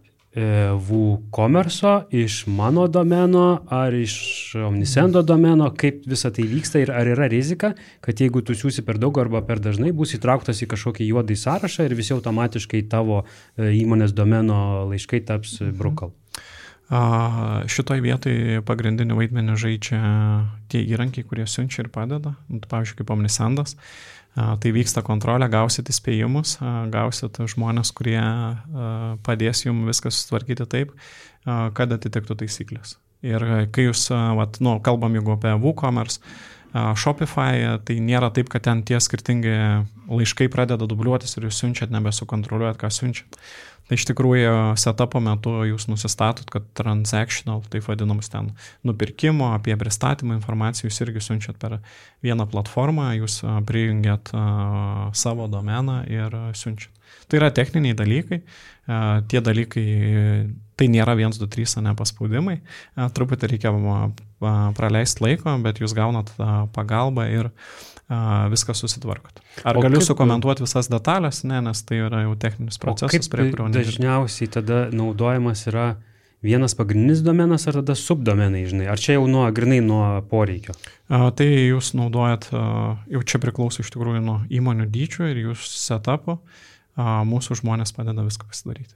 WooCommerce, iš mano domeno ar iš Omnisend'o domeno, kaip visa tai vyksta ir ar yra rizika, kad jeigu tu siūsi per daug arba per dažnai, bus įtrauktas į kažkokį juodai sąrašą ir visi automatiškai tavo įmonės domeno laiškai taps brukal. A, šitoj vietoj pagrindinį vaidmenį žaidžia tie įrankiai, kurie siunčia ir padeda, pavyzdžiui, kaip Omnisend'as. Tai vyksta kontrolė, gausit įspėjimus, gausit žmonės, kurie padės jums viską sutvarkyti taip, kad atitiktų taisyklės. Ir kai jūs, vat, nu, kalbam jeigu apie WooCommerce, Shopify, tai nėra taip, kad ten tie skirtingi laiškai pradeda dubliuotis ir jūs siunčiat, nebesukontroliuojat, ką siunčiat. Tai iš tikrųjų setupo metu jūs nusistatot, kad transactional, taip vadinamus ten nupirkimo, apie pristatymą informacijų jūs irgi siunčiat per vieną platformą, jūs prijungiat uh, savo domeną ir siunčiat. Tai yra techniniai dalykai, uh, tie dalykai, tai nėra vienas, du, trys, ne paspaudimai, uh, truputį reikia uh, praleisti laiko, bet jūs gaunat uh, pagalbą ir viską susitvarkot. Ar o galiu kaip, sukomentuoti visas detalės? Ne, nes tai yra jau techninis procesas, prie kurio nežinau. Dažniausiai tada naudojamas yra vienas pagrindinis domenas ar tada subdomenai, žinai? Ar čia jau nuo, grinai nuo poreikio? A, tai jūs naudojat, a, jau čia priklauso iš tikrųjų nuo įmonių dydžių ir jūs setupo, a, mūsų žmonės padeda viską pasidaryti.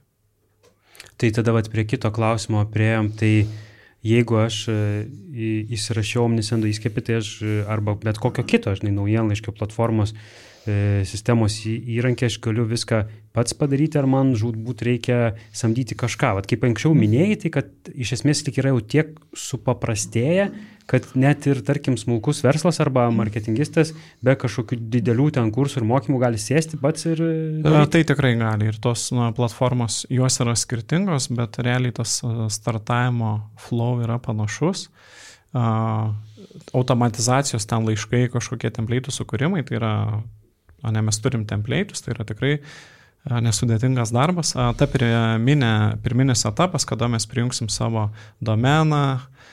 Tai tada vat, prie kito klausimo priejom, tai jeigu aš įsirašiau Omnisend'o įskepį, tai aš arba bet kokio kito, žinai, naujienlaiškio platformos e, sistemos įrankį, aš galiu viską pats padaryti, ar man žūtbūt reikia samdyti kažką. Vat kaip anksčiau minėjai, tai kad iš esmės tik yra jau tiek supaprastėję, kad net ir, tarkim, smulkus verslas arba marketingistas be kažkokių didelių ten kursų ir mokymų gali sėsti pats ir... Daryti. Tai tikrai gali ir tos na, platformos, jos yra skirtingos, bet realiai tas startavimo flow yra panašus. Uh, automatizacijos ten laiškai, kažkokie template'ų sukūrimai, tai yra, ne, mes turim template'us, tai yra tikrai uh, nesudėtingas darbas. Uh, ta pirminė, pirminis etapas, kada mes prijungsim savo domeną,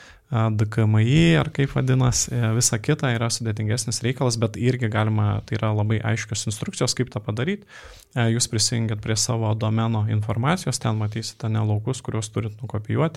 D K M I ar kaip vadinas, visa kita yra sudėtingesnis reikalas, bet irgi galima, tai yra labai aiškios instrukcijos, kaip tą padaryti. Jūs prisijungiat prie savo domeno informacijos, ten matysite nelaukus, kuriuos turit nukopijuoti,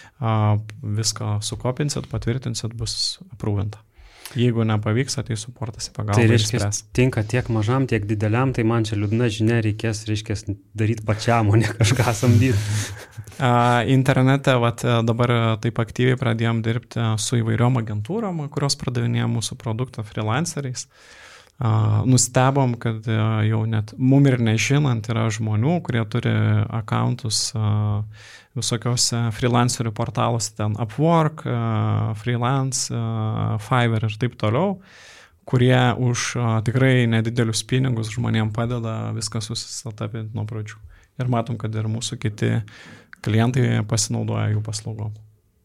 viską sukopinsit, patvirtinsit, bus aprūvinta. Jeigu nepavyks, tai suportas į pagalbą. Tai reiškia, tinka tiek mažam, tiek dideliam, tai man čia liūdna žinia, reikės, reiškia, daryti pačiam, o ne kažką samdyti. Internete vat, dabar taip aktyviai pradėjom dirbti su įvairiom agentūrom, kurios pardavinėja mūsų produktą freelanceriais. nustebom, kad jau net mum ir nežinant yra žmonių, kurie turi akauntus visokiose freelancerių portaluose, ten Upwork, Freelance, Fiverr ir taip toliau, kurie už tikrai nedidelius pinigus žmonėm padeda viską susisatapinti nuo pradžių. Ir matom, kad ir mūsų kiti klientai pasinaudoja jų paslaugom.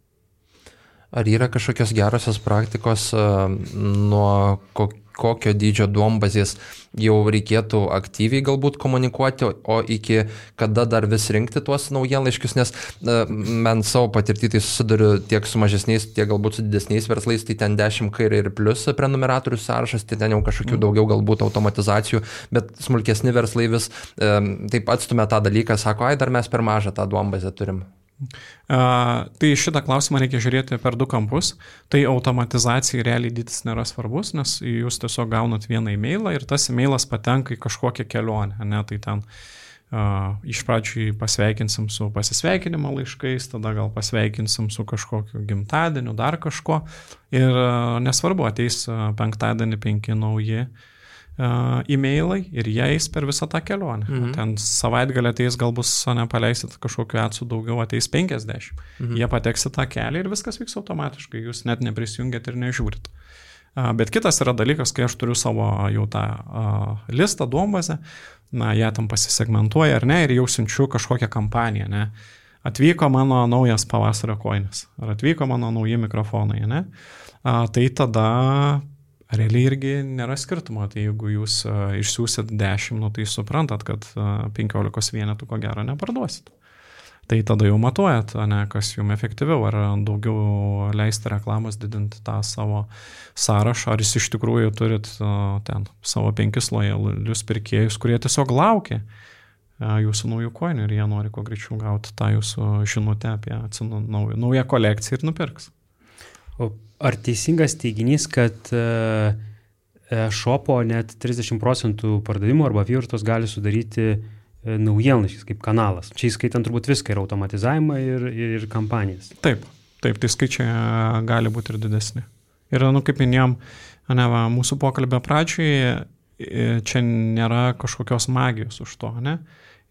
Ar yra kažkokios gerosios praktikos, nuo kokio dydžio duombazės jau reikėtų aktyviai galbūt komunikuoti, o iki kada dar vis rinkti tuos naujienlaiškius, nes man savo patirtį tai susiduriu tiek su mažesniais, tiek galbūt su didesniais verslais, tai ten dešimt k ir plus prenumeratorių sąrašas, tai ten jau kažkokių mm. daugiau galbūt automatizacijų, bet smulkesni verslai vis e, taip atstumia tą dalyką, sako, ai dar mes per mažą tą duombazę turim. Uh, tai šitą klausimą reikia žiūrėti per du kampus. Tai automatizacijai realiai dydis nėra svarbus, nes jūs tiesiog gaunat vieną e-mailą ir tas e-mailas patenka į kažkokią kelionę. Ne? Tai ten uh, iš pradžių pasveikinsim su pasisveikinimo laiškais, tada gal pasveikinsim su kažkokiu gimtadieniu, dar kažko. Ir uh, nesvarbu, ateis uh, penktadienį penki nauji e-mailai ir jie eis per visą tą kelionę. Mhm. Ten savaitgalį ateis, galbūt nepaleisit kažkokiu atsų daugiau, ateis penkiasdešimt. Mhm. Jie pateks į tą kelią ir viskas vyks automatiškai, jūs net neprisijungiat ir nežiūrit. Bet kitas yra dalykas, kai aš turiu savo jau tą uh, listą, duombazę, na, jie tam pasisegmentuoja ar ne, ir jau siunčiu kažkokią kampaniją, ne. Atvyko mano naujas pavasario koinis, ar atvyko mano nauji mikrofonai, ne. Uh, tai tada realiai irgi nėra skirtumo, tai jeigu jūs uh, išsiųsit dešimt, nu, tai suprantat, kad uh, penkiolikos vienetų ko gero neparduosit. Tai tada jau matuojat, ne, kas jums efektyviau, ar daugiau leisti reklamos, didinti tą savo sąrašą, ar jūs iš tikrųjų turit uh, ten savo penkis lojalius pirkėjus, kurie tiesiog laukia uh, jūsų naujų koinių ir jie nori kuo greičiau gauti tą jūsų žinutę apie atsinu, naują, naują kolekciją ir nupirks. O ar teisingas teiginys, kad e-shopo net trisdešimt procentų pardavimų arba apyvartos gali sudaryti naujienlaiškis kaip kanalas? Čia įskaitant turbūt viską, ir automatizavimą, ir, ir kampanijas. Taip, taip, tai skaičiai gali būti ir didesni. Ir, nu, kaip minėjom, ne, va, mūsų pokalbio pradžioje, čia nėra kažkokios magijos už to, ne?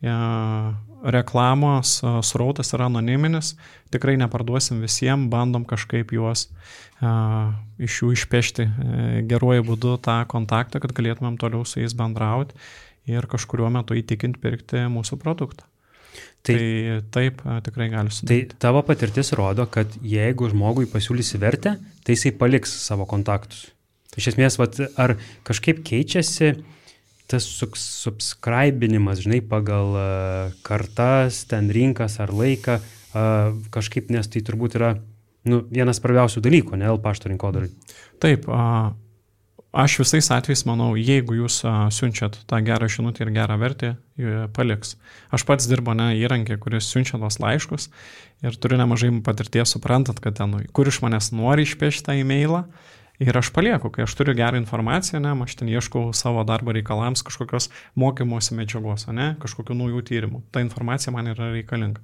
Reklamos srautas yra anoniminis, tikrai neparduosim visiems, bandom kažkaip juos uh, iš jų išpešti uh, geruoju būdu tą kontaktą, kad galėtumėm toliau su jais bendrauti ir kažkuriuo metu įtikinti pirkti mūsų produktą. Tai, tai taip uh, tikrai gali sudaryti. Tai tavo patirtis rodo, kad jeigu žmogui pasiūlysi vertę, tai jisai paliks savo kontaktus. Iš esmės, vat, ar kažkaip keičiasi tas subscribinimas, žinai, pagal uh, kartas, ten rinkas ar laiką, uh, kažkaip, nes tai turbūt yra nu, vienas svarbiausių dalykų, ne, L-pašto rinkodarai. Taip, uh, aš visais atvejais manau, jeigu jūs uh, siunčiat tą gerą žinutę ir gerą vertę, paliks. Aš pats dirbu, ne, įrankį, kuris siunčia tos laiškus ir turiu nemažai patirties, suprantat, kad ten, kur iš manęs nori išpešti tą e-mailą, ir aš palieku, kai aš turiu gerą informaciją, ne, aš ten ieškau savo darbo reikalams kažkokios mokymosi medžiagos, ne, kažkokių naujų tyrimų. Ta informacija man yra reikalinga.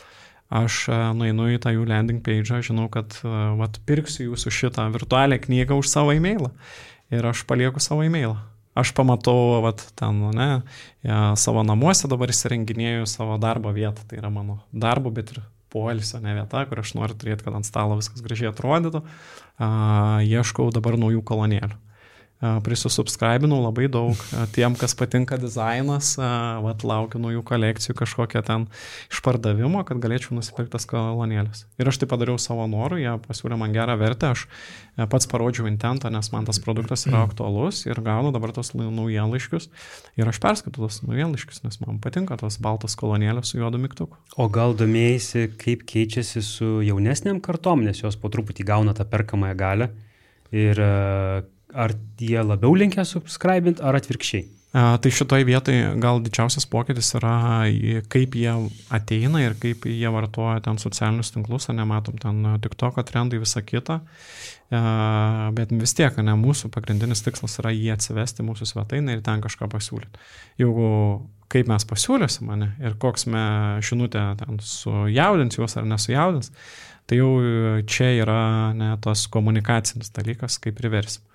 Aš nueinu į tą jų landing page, žinau, kad vat, pirksiu jūsų šitą virtualią knygą už savo e-mailą ir aš palieku savo e-mailą. Aš pamatau, vat, ten, ne, ja, savo namuose dabar įsirenginėjau savo darbo vietą, tai yra mano darbo, bet ir poilsio ne vieta, kur aš noriu turėti, kad ant stalo viskas gražiai atrodytų. Uh, ieškau dabar naujų kolonėlių. Uh, prisisubscribinau labai daug. Uh, tiem, kas patinka dizainas, uh, vat, laukiu naujų kolekcijų kažkokią ten išpardavimo, kad galėčiau nusipirkti tas kolonėlės. Ir aš tai padariau savo norų, jie pasiūlė man gerą vertę, aš uh, pats parodžiau intentą, nes man tas produktas yra aktualus ir gaunu dabar tos naujienlaiškius. Ir aš perskaitau tos naujienlaiškius, nes man patinka tos baltas kolonėlės su juodu mygtuku. O gal domėjai, kaip keičiasi su jaunesniam kartom, nes jos po truputį gauna tą perkamąją galią ir uh, ar jie labiau linkę subscribint, ar atvirkščiai? A, tai šitoj vietoj gal didžiausias pokytis yra, kaip jie ateina ir kaip jie vartoja ten socialinius tinklus, nematom ten TikToko trendai, visą kitą, a, bet vis tiek, ne, mūsų pagrindinis tikslas yra jį atsivesti mūsų svetainę ir ten kažką pasiūlyti. Jeigu kaip mes pasiūlysim, ne, ir koks me žinutė ten sujaudins juos ar nesujaudins, tai jau čia yra ne, tas komunikacinis dalykas, kaip priversim.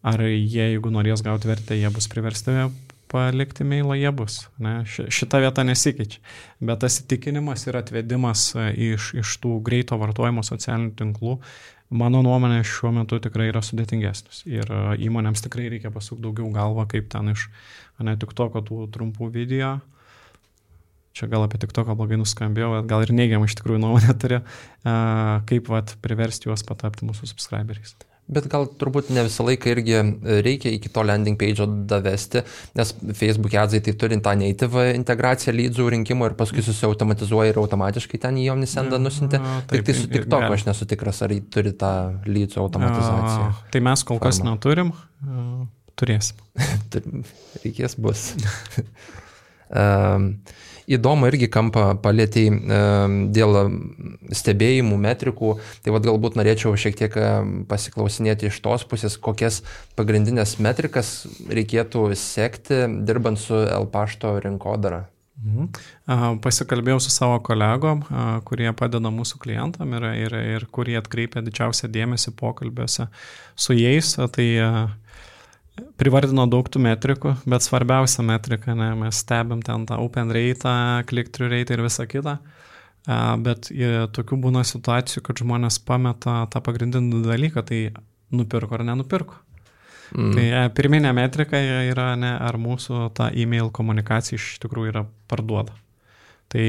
ar jie, jeigu norės gauti vertę, jie bus priversti palikti mailą, jie bus. Ne? Šita vieta nesikeičia. Bet tas įtikinimas ir atvedimas iš, iš tų greito vartojimo socialinių tinklų, mano nuomonė, šiuo metu tikrai yra sudėtingesnis. Ir įmonėms tikrai reikia pasukti daugiau galvą, kaip ten iš ne tik tokio tų trumpų video. Čia gal apie tik toką blogai nuskambėjau, gal ir neigiamą iš tikrųjų nuomonę turi, kaip vat, priversti juos patapti mūsų subscriberiais. Bet gal turbūt ne visą laiką irgi reikia iki to landing page'o davesti, nes Facebook adsai tai turi tą native integraciją leadsų rinkimo ir paskui susiautomatizuoja ir automatiškai ten į Omnisendą nusinti. Tik tai su TikTok aš nesu tikras, ar jį turi tą leadsų automatizaciją. A, tai mes kol kas Forma. neturim, turėsim. Reikės bus. um, Įdomu irgi kampą palėtei dėl stebėjimų, metrikų, tai vad galbūt norėčiau šiek tiek pasiklausinėti iš tos pusės, kokias pagrindinės metrikas reikėtų sekti, dirbant su L-pašto rinkodara. Mhm. Pasikalbėjau su savo kolegom, kurie padeda mūsų klientam ir, ir, ir kurie atkreipia didžiausią dėmesį pokalbiuose su jais, tai privardino daug tų metrikų, bet svarbiausia metrika, ne, mes stebim ten tą open rate, click-through rate ir visą kitą, bet tokių būna situacijų, kad žmonės pameta tą pagrindinį dalyką, tai nupirko ar nenupirko. Mm. Tai pirminė metrika yra, ne, ar mūsų ta e-mail komunikacija iš tikrųjų yra parduoda. Tai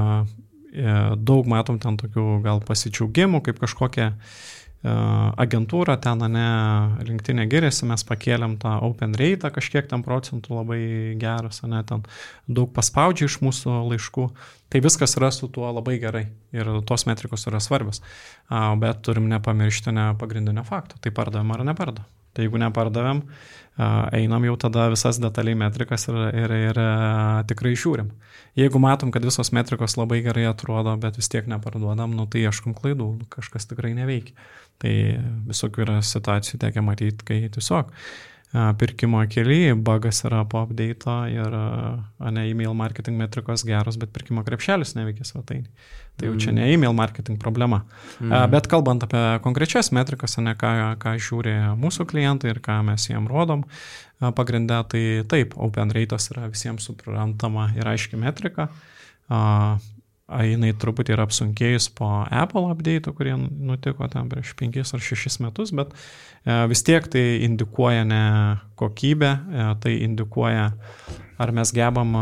daug matom ten tokių gal pasidžiaugimų, kaip kažkokie agentūra, ten, ne, LinkedIn giriasi, mes pakėlėm tą open rate, kažkiek ten procentų labai geras, ne, ten daug paspaudžia iš mūsų laiškų, tai viskas yra su tuo labai gerai ir tos metrikos yra svarbios, bet turim nepamiršti ne pagrindinio fakto, tai pardavėm ar nepardavėm. Tai jeigu nepardavėm, einam jau tada visas detaliai metrikas ir, ir, ir tikrai žiūrim. Jeigu matom, kad visos metrikos labai gerai atrodo, bet vis tiek neparduodam, nu tai ieškom klaidų, kažkas tikrai neveikia. Tai visokių yra situacijų tekia matyti, kai tiesiog pirkimo kelyje bugas yra po update'o ir ne email marketing metrikos geros, bet pirkimo krepšelis neveikia svetainį. Tai jau čia ne email marketing problema. Mm. Bet kalbant apie konkrečias metrikas, ne ką, ką žiūri mūsų klientai ir ką mes jiem rodom, pagrindę, tai taip, open rate'as yra visiems suprantama ir aiški metrika. Jinai truputį yra apsunkėjus po Apple update'ų, kurie nutiko ten prieš penkis ar šešis metus, bet vis tiek tai indikuoja ne kokybę, tai indikuoja, ar mes gebam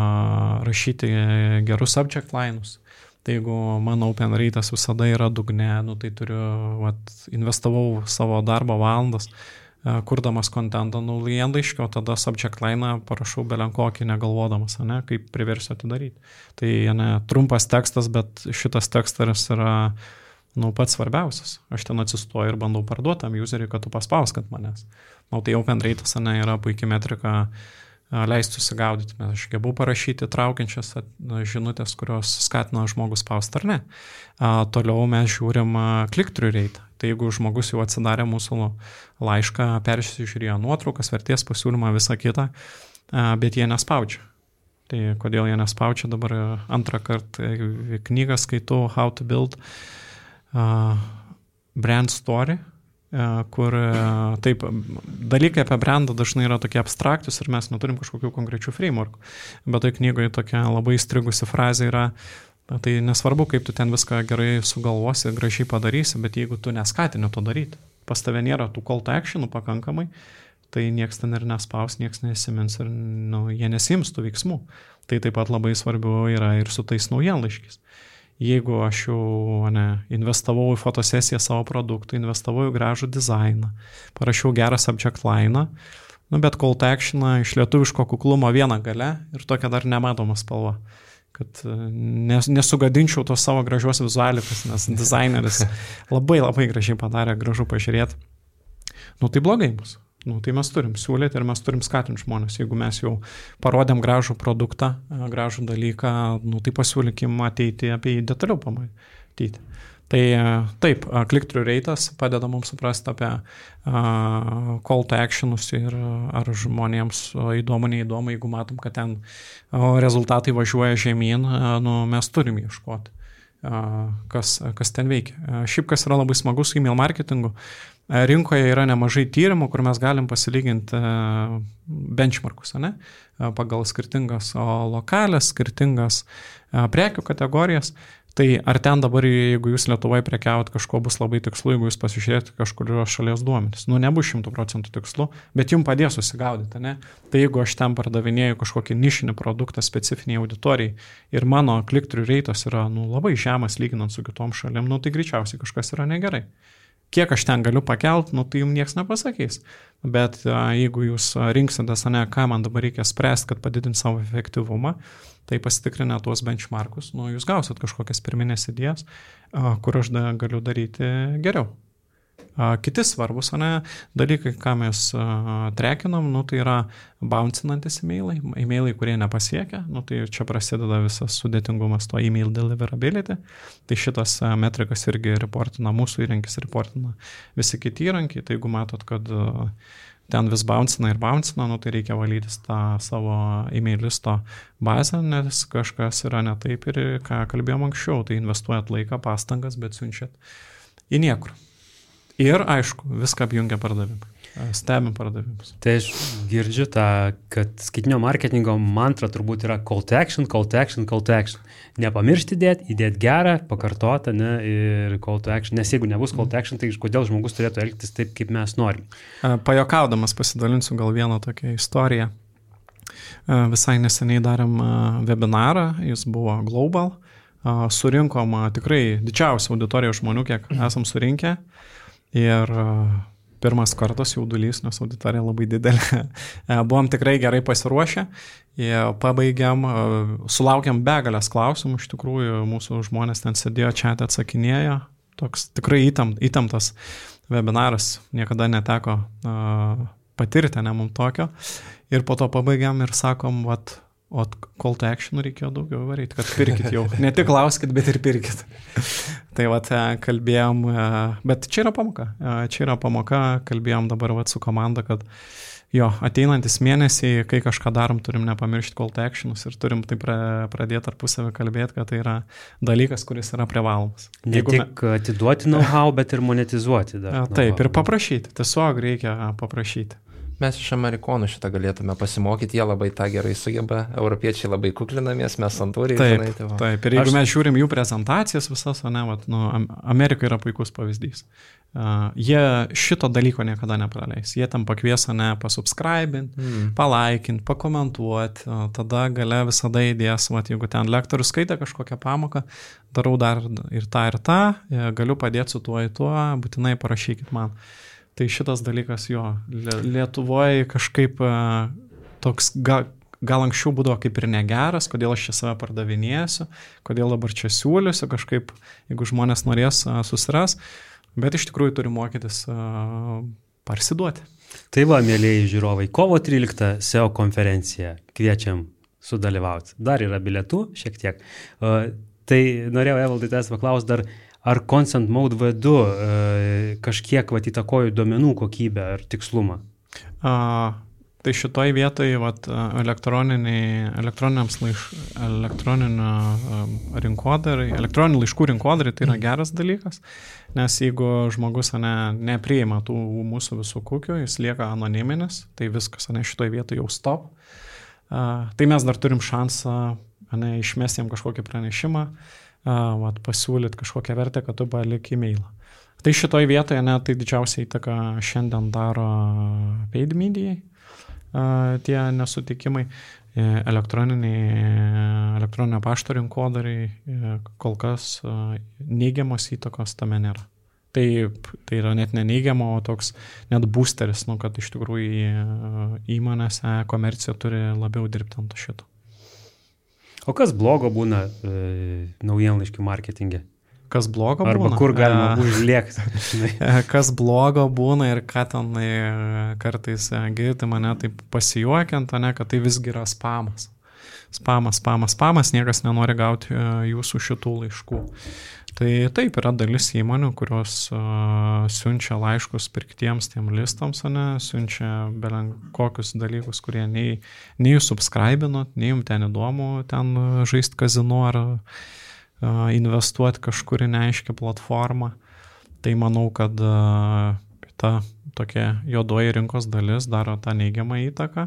rašyti gerus subject line'us. Tai jeigu mano open rate'as visada yra dugne, nu, tai turiu, vat, investavau savo darbo valandas, kurdamas kontentą naujienlaiškio, tada subject line parašau belenkokį negalvodamas, ne, kaip priversiu atidaryti. Tai ne, trumpas tekstas, bet šitas tekstas yra nu, pats svarbiausias. Aš ten atsistoju ir bandau parduoti tam useriui, kad tu paspausk ant manęs. Nu, tai open rate'as ne, yra puikia metrika leistų susigaudyti. Aš gebu parašyti traukiančias žinutės, kurios skatina žmogus spausti ar ne. A, toliau mes žiūrim click-through rate. Tai jeigu žmogus jau atsidarė mūsų laišką, persižiūrėjo nuotraukas, vertės pasiūlymą, visą kitą, bet jie nespaudžia. Tai kodėl jie nespaudžia, dabar antrą kartą knygą skaitau How to Build uh, Brand Story, uh, kur uh, taip, dalykai apie brandą dažnai yra tokie abstraktus ir mes neturim kažkokių konkrečių frameworkų. Bet tai knygoje tokia labai įstrigusi frazė yra, tai nesvarbu, kaip tu ten viską gerai sugalvosi, gražiai padarysi, bet jeigu tu neskatini to daryti, pas tave nėra tų call to actionų pakankamai, tai nieks ten ir nespaus, nieks nesimins ir nu, jie nesims tų veiksmų. Tai taip pat labai svarbu yra ir su tais naujienlaiškiais. Jeigu aš jau ne, investavau į fotosesiją savo produktų, investavau į gražų dizainą, parašiau gerą subject line, nu, bet call to actioną iš lietuviško kuklumo vieną gale ir tokia dar nematoma spalva. Kad nes, nesugadinčiau tos savo gražios vizualikas, nes dizaineris labai labai gražiai padarė, gražu pažiūrėti. Nu tai blogai bus. Nu tai mes turim siūlyti ir mes turim skatinti žmonės. Jeigu mes jau parodėm gražų produktą, gražų dalyką, nu tai pasiūlykim ateiti apie jį detaliau pamatyti. Tai taip, click-through rate'as padeda mums suprasti apie uh, call to actionus ir ar žmonėms įdomu, neįdomu, jeigu matom, kad ten uh, rezultatai važiuoja žemyn, uh, nu, mes turim ieškoti, uh, kas, kas ten veikia. Uh, šiaip kas yra labai smagus email marketingu, rinkoje yra nemažai tyrimų, kur mes galim pasilyginti benchmarkus, ne? Pagal skirtingas lokalės, skirtingas prekių kategorijas. Tai ar ten dabar, jeigu jūs Lietuvoje prekiaujat, kažko bus labai tikslu, jeigu jūs pasižiūrėtumėte kažkurios šalies duomenys. Nu, nebus šimtų procentų tikslu, bet jums padės susigaudyti, ne? Tai jeigu aš ten pardavinėju kažkokį nišinį produktą specifiniai auditorijai ir mano click-through rate'as yra nu, labai žemas lyginant su kitom šalim, nu, tai greičiausiai kažkas yra negerai. Kiek aš ten galiu pakelt, nu, tai jums nieks nepasakys. Bet a, jeigu jūs rinksitės, ne, ką man dabar reikia spręsti, kad padidinti savo efektyvumą, tai pasitikrinę tuos benchmarkus, nu, jūs gausit kažkokias pirminės idėjas, a, kur aš da, galiu daryti geriau. A, kiti svarbus, ne, dalykai, ką mes a, trekinam, nu, tai yra bouncinantis e-mailai, e-mailai, kurie nepasiekia, nu, tai čia prasideda visas sudėtingumas to e-mail deliverability, tai šitas a, metrikas irgi reportina, mūsų įrankis reportina visi kiti įrankiai, tai jeigu matot, kad a, ten vis bouncina ir bouncina, nu, tai reikia valytis tą savo e-mail listo bazę, nes kažkas yra ne taip ir ką kalbėjom anksčiau, tai investuojat laiką, pastangas, bet siunčiat į niekur. Ir, aišku, viską apjungia pardavimą. Stebim pardavimus. Tai aš girdžiu tą, kad skaitinio marketingo mantra turbūt yra call to action, call to action, call to action. Nepamiršti įdėti, įdėti gerą, pakartotą, ne, ir call to action. Nes jeigu nebus call to action, tai kodėl žmogus turėtų elgtis taip, kaip mes norim? Pajokaudamas pasidalinsiu gal vieną tokią istoriją. Visai neseniai darėm webinarą, jis buvo global. Surinkom tikrai didžiausią auditoriją žmonių, kiek esam surinkę. Ir pirmas kartas jaudulys, nes auditorija labai didelė. Buvom tikrai gerai pasiruošę. Pabaigiam, sulaukiam begalės klausimų, iš tikrųjų mūsų žmonės ten sėdėjo, čia atsakinėjo. Toks tikrai įtam, įtamtas webinaras, niekada neteko uh, patirti, ne mums tokio. Ir po to pabaigiam ir sakom, vat, o call to action reikėjo daugiau varyti, kad pirkit jau. Ne tik klauskit, bet ir pirkit. Tai vat kalbėjom, bet čia yra pamoka. Čia yra pamoka, kalbėjom dabar vat su komanda, kad jo, ateinantis mėnesiai, kai kažką darom, turim nepamiršti call to actionus ir turim tai pradėti tarpusavį kalbėti, kad tai yra dalykas, kuris yra privalomas. Ne Jeigu tik me... atiduoti know-how, bet ir monetizuoti dar. Taip, ir paprašyti. Tiesiog reikia paprašyti. Mes iš amerikonų šitą galėtume pasimokyti, jie labai tą gerai sugeba, europiečiai labai kuklinamės, mes santūriai. Taip, žinai, tai taip, ir jeigu Aš... mes žiūrim jų prezentacijas visas, ne, vat, nu, Amerika yra puikus pavyzdys. Uh, jie šito dalyko niekada nepraleis. Jie tam pakvies, ne, pasubscribint, mm. palaikint, pakomentuoti, uh, tada gale visada įdės, vat, jeigu ten lektorius skaitė kažkokią pamoką, darau dar ir tą ir tą, galiu padėti su tuo į tuo, būtinai parašykit man. Tai šitas dalykas jo, Lietuvoje kažkaip toks gal, gal anksčiau būdavo kaip ir negeras, kodėl aš čia save pardavinėsiu, kodėl dabar čia siūliusiu, kažkaip, jeigu žmonės norės, susiras, bet iš tikrųjų turi mokytis parsiduoti. Tai va, mėlėjai žiūrovai, kovo tryliktą S E O konferencija, kviečiam sudalyvauti. Dar yra bilietų, šiek tiek. Tai norėjau, Evaldai, tavęs paklausti dar, ar Consent Mode V du e, kažkiek vat, įtakojo duomenų kokybę ar tikslumą? A, tai šitoj vietoje vat, elektroniniams laiš, elektroninio rinkodarai, elektroninių laiškų rinkodarai tai yra geras dalykas, nes jeigu žmogus ne, nepriima tų mūsų visų kukių, jis lieka anoniminis, tai viskas, ne, šitoj vietoje jau stop. A, tai mes dar turim šansą ne, išmesti jam kažkokį pranešimą, vat, pasiūlyt kažkokią vertę, kad tu palik e-mailą. Tai šitoj vietoje, ne, tai didžiausia įtaka šiandien daro paid medijai, tie nesutikimai, elektroninio pašto rinkodariai, kol kas neigiamos įtakos tame nėra. Tai, tai yra net neneigiamo, o toks net boosteris, nu, kad iš tikrųjų įmonėse komercija turi labiau dirbti ant šito. O kas blogo būna e, naujienlaiškių marketinge? Kas blogo Arba būna? Arba kur galima e, užlėkti? Kas blogo būna ir ką ten kartais girdi mane taip pasijuokiant, ne, kad tai visgi yra spamas. Spamas, spamas, spamas, niekas nenori gauti jūsų šitų laiškų. Tai taip yra dalis įmonių, kurios uh, siunčia laiškus pirktiems tiem listams, ne, siunčia belen kokius dalykus, kurie nei, nei jūs subscribinot, nei jums ten įdomu ten žaisti kazino ar uh, investuoti kažkur į neaiškę platformą. Tai manau, kad uh, ta tokia juodoji rinkos dalis daro tą neigiamą įtaką,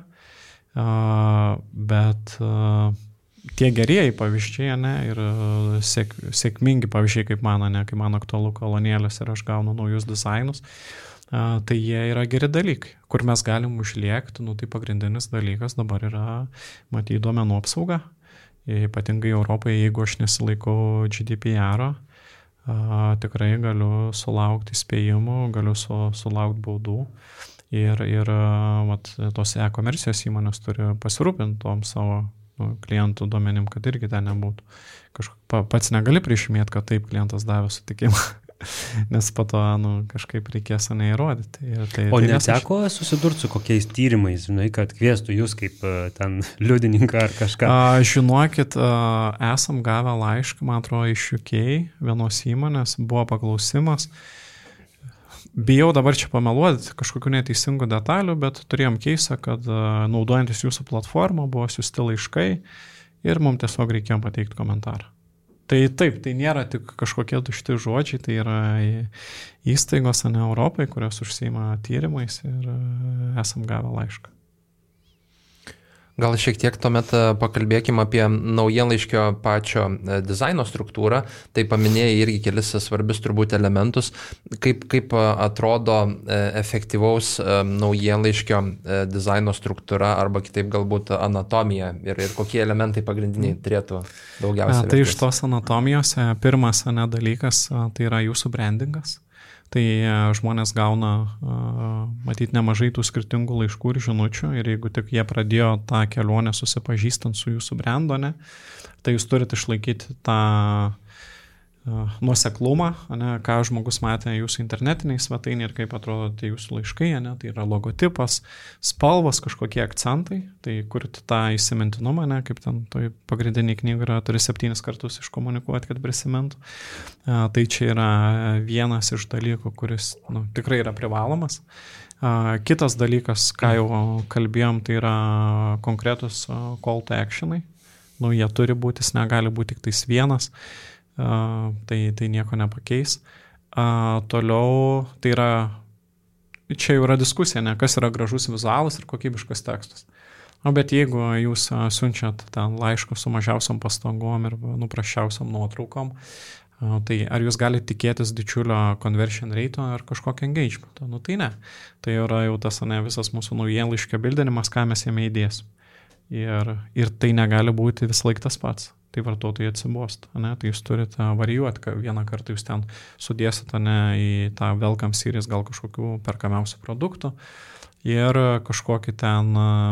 bet tie gerieji pavyzdžiai, ne, ir sėk, sėkmingi pavyzdžiai, kaip mano, ne, kai man aktualu kolonėlės ir aš gaunu naujus dizainus, tai jie yra geri dalykai, kur mes galim užliekti, nu tai pagrindinis dalykas dabar yra matyti duomenų apsauga, ypatingai Europoje, jeigu aš nesilaikau G D P R, tikrai galiu sulaukti įspėjimų, galiu su, sulaukti baudų. Ir, ir vat, tos e-komercijos įmonės turi pasirūpinti tom savo nu, klientų duomenim, kad irgi ten nebūtų. Kažkaip, pats negali priešimėti, kad taip klientas davė sutikimą, nes po to nu, kažkaip reikės neįrodyti. Ir tai, o tai neteko aš... susidurti su kokiais tyrimais, žinai, kad kviestų jūs kaip ten liudininką ar kažką? A, žinokit, a, esam gavę laišką, man atrodo, iš U K vienos įmonės, buvo paklausimas. Bijau dabar čia pameluoti kažkokių neteisingų detalių, bet turėjom keisą, kad a, naudojantis jūsų platformą buvo siųsti laiškai ir mums tiesiog reikėjo pateikti komentarą. Tai taip, tai nėra tik kažkokie tušti žodžiai, tai yra įstaigos, ne Europai, kurios užsiima tyrimais ir esam gavę laišką. Gal šiek tiek tuomet pakalbėkime apie naujienlaiškio pačio dizaino struktūrą. Tai paminėjai irgi kelis svarbius turbūt elementus. Kaip, kaip atrodo efektyvaus naujienlaiškio dizaino struktūra arba kitaip galbūt anatomija ir, ir kokie elementai pagrindiniai turėtų daugiausiai. Tai iš tos anatomijos pirmas ne dalykas tai yra jūsų brandingas. Tai žmonės gauna, matyti, nemažai tų skirtingų laiškų ir žinučių ir jeigu tik jie pradėjo tą kelionę susipažįstant su jūsų brando, ne, tai jūs turite išlaikyti tą nuoseklumą, ne, ką žmogus matė jūsų internetiniai svetainiai ir kaip atrodo tai jūsų laiškai, ne, tai yra logotipas, spalvos, kažkokie akcentai, tai kurti tą įsimintinumą, ne, kaip ten toj pagrindiniai knygai yra, turi septynis kartus iškomunikuoti, kad prisimintų. A, tai čia yra vienas iš dalykų, kuris nu, tikrai yra privalomas. A, kitas dalykas, ką jau kalbėjom, tai yra konkretus call to actionai. Nu, jie turi būti, jis negali būti tik tais vienas. Uh, tai, tai nieko nepakeis. Uh, toliau, tai yra, čia jau yra diskusija, ne, kas yra gražus vizualas ir kokybiškas tekstas. O bet jeigu jūs uh, siunčiat ten laišką su mažiausiam pastangom ir nuprasčiausiam nuotraukom, uh, tai ar jūs galite tikėtis didžiulio conversion rate ar kažkokio engagement? Nu tai ne. Tai yra jau tas ne, visas mūsų naujienlaiškio bildinimas, ką mes jame įdėsim. Ir, ir tai negali būti vis laik tas pats. Tai vartotojai atsibost, ne? Tai jūs turite varijuoti, kad vieną kartą jūs ten sudėsite ne, į tą welcome series gal kažkokių perkamiausių produktų ir kažkokį ten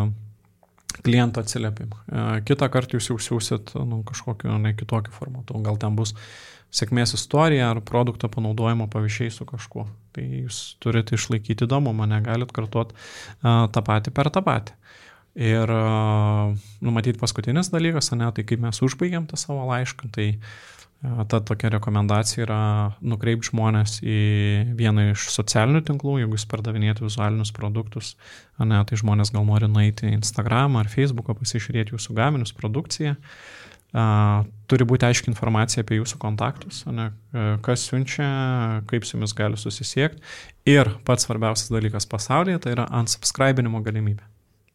kliento atsiliepimą. Kitą kartą jūs jau siūsit nu, kažkokiu ne kitokį formatu, gal ten bus sėkmės istorija ar produkto panaudojimo pavyzdžiai su kažkuo. Tai jūs turite išlaikyti įdomumą, negalit kartuoti uh, tą patį per tą patį. Ir numatyti paskutinis dalykas, ne, tai kaip mes užbaigiam tą savo laišką, tai ta tokia rekomendacija yra nukreipti žmonės į vieną iš socialinių tinklų, jeigu jūs pardavinėti vizualinius produktus, ne, tai žmonės gal nori nueiti į Instagramą ar Facebooką, pasižiūrėti jūsų gaminius, produkciją. Uh, turi būti aiški informacija apie jūsų kontaktus, ne, kas siunčia, kaip su jumis gali susisiekti. Ir pats svarbiausias dalykas pasaulyje, tai yra unsubscribinimo galimybė.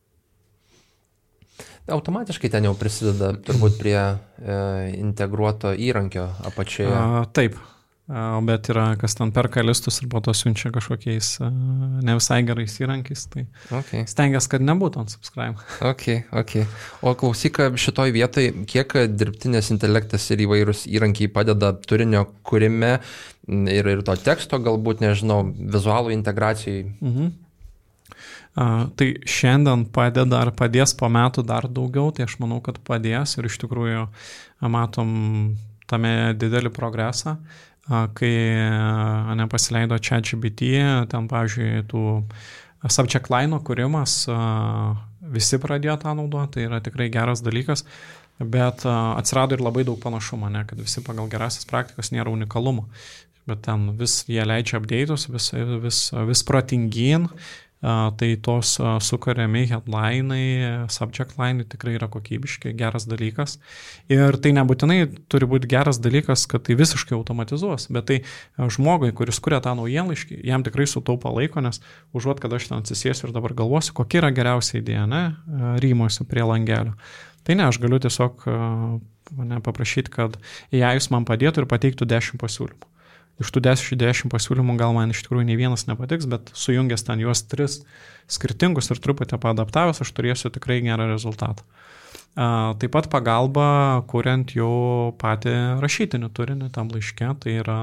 Automatiškai ten jau prisideda turbūt prie e, integruoto įrankio apačioje. A, taip, a, bet yra, kas ten perka listus ir po to siunčia kažkokiais a, ne visai gerais įrankiais, tai okay. Stengiasi, kad nebūtų unsubscribe. Ok, ok. O klausyk, šitoj vietoj, kiek dirbtinis intelektas ir įvairūs įrankiai padeda turinio kūrime ir, ir to teksto, galbūt, nežinau, vizualų integracijai? Mhm. Uh, tai šiandien padeda ar padės po metų dar daugiau, tai aš manau, kad padės ir iš tikrųjų matom tame didelį progresą, uh, kai uh, nepasileido ChatGPT, ten, pavyzdžiui, tų subject line kūrimas, uh, visi pradėjo tą naudoti, tai yra tikrai geras dalykas, bet uh, atsirado ir labai daug panašumo, ne, kad visi pagal gerasias praktikas nėra unikalumo. Bet ten vis jie leidžia update'us, vis, vis, vis protingin, tai tos sukuriami headline'ai, subject line'ai tikrai yra kokybiški, geras dalykas. Ir tai nebūtinai turi būti geras dalykas, kad tai visiškai automatizuos, bet tai žmogui, kuris kuria tą naujienlaiškį, jam tikrai sutaupo laiko, nes užuot, kad aš ten atsisėsiu ir dabar galvosiu, kokia yra geriausia idėja, ne, rymuosiu prie langelio. Tai ne, aš galiu tiesiog ne, paprašyti, kad A I man padėtų ir pateiktų dešimt pasiūlymų. Iš tų dešimt pasiūlymų gal man iš tikrųjų nei vienas nepatiks, bet sujungęs ten juos tris skirtingus ir truputį paadaptavęs, aš turėsiu tikrai gerą rezultatą. Taip pat pagalba, kuriant jau patį rašytinį turinį tam laiške, tai yra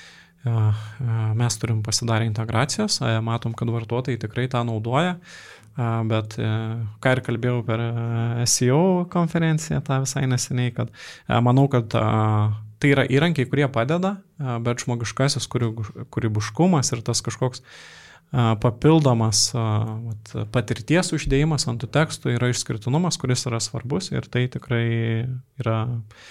mes turim pasidarę integracijas, matom, kad vartotojai tikrai tą naudoja, bet ką ir kalbėjau per S E O konferenciją tą visai neseniai, kad manau, kad tai yra įrankiai, kurie padeda, bet žmogiškasis kūrybiškumas ir tas kažkoks papildomas patirties uždėjimas ant tų tekstų yra išskirtinumas, kuris yra svarbus ir tai tikrai yra...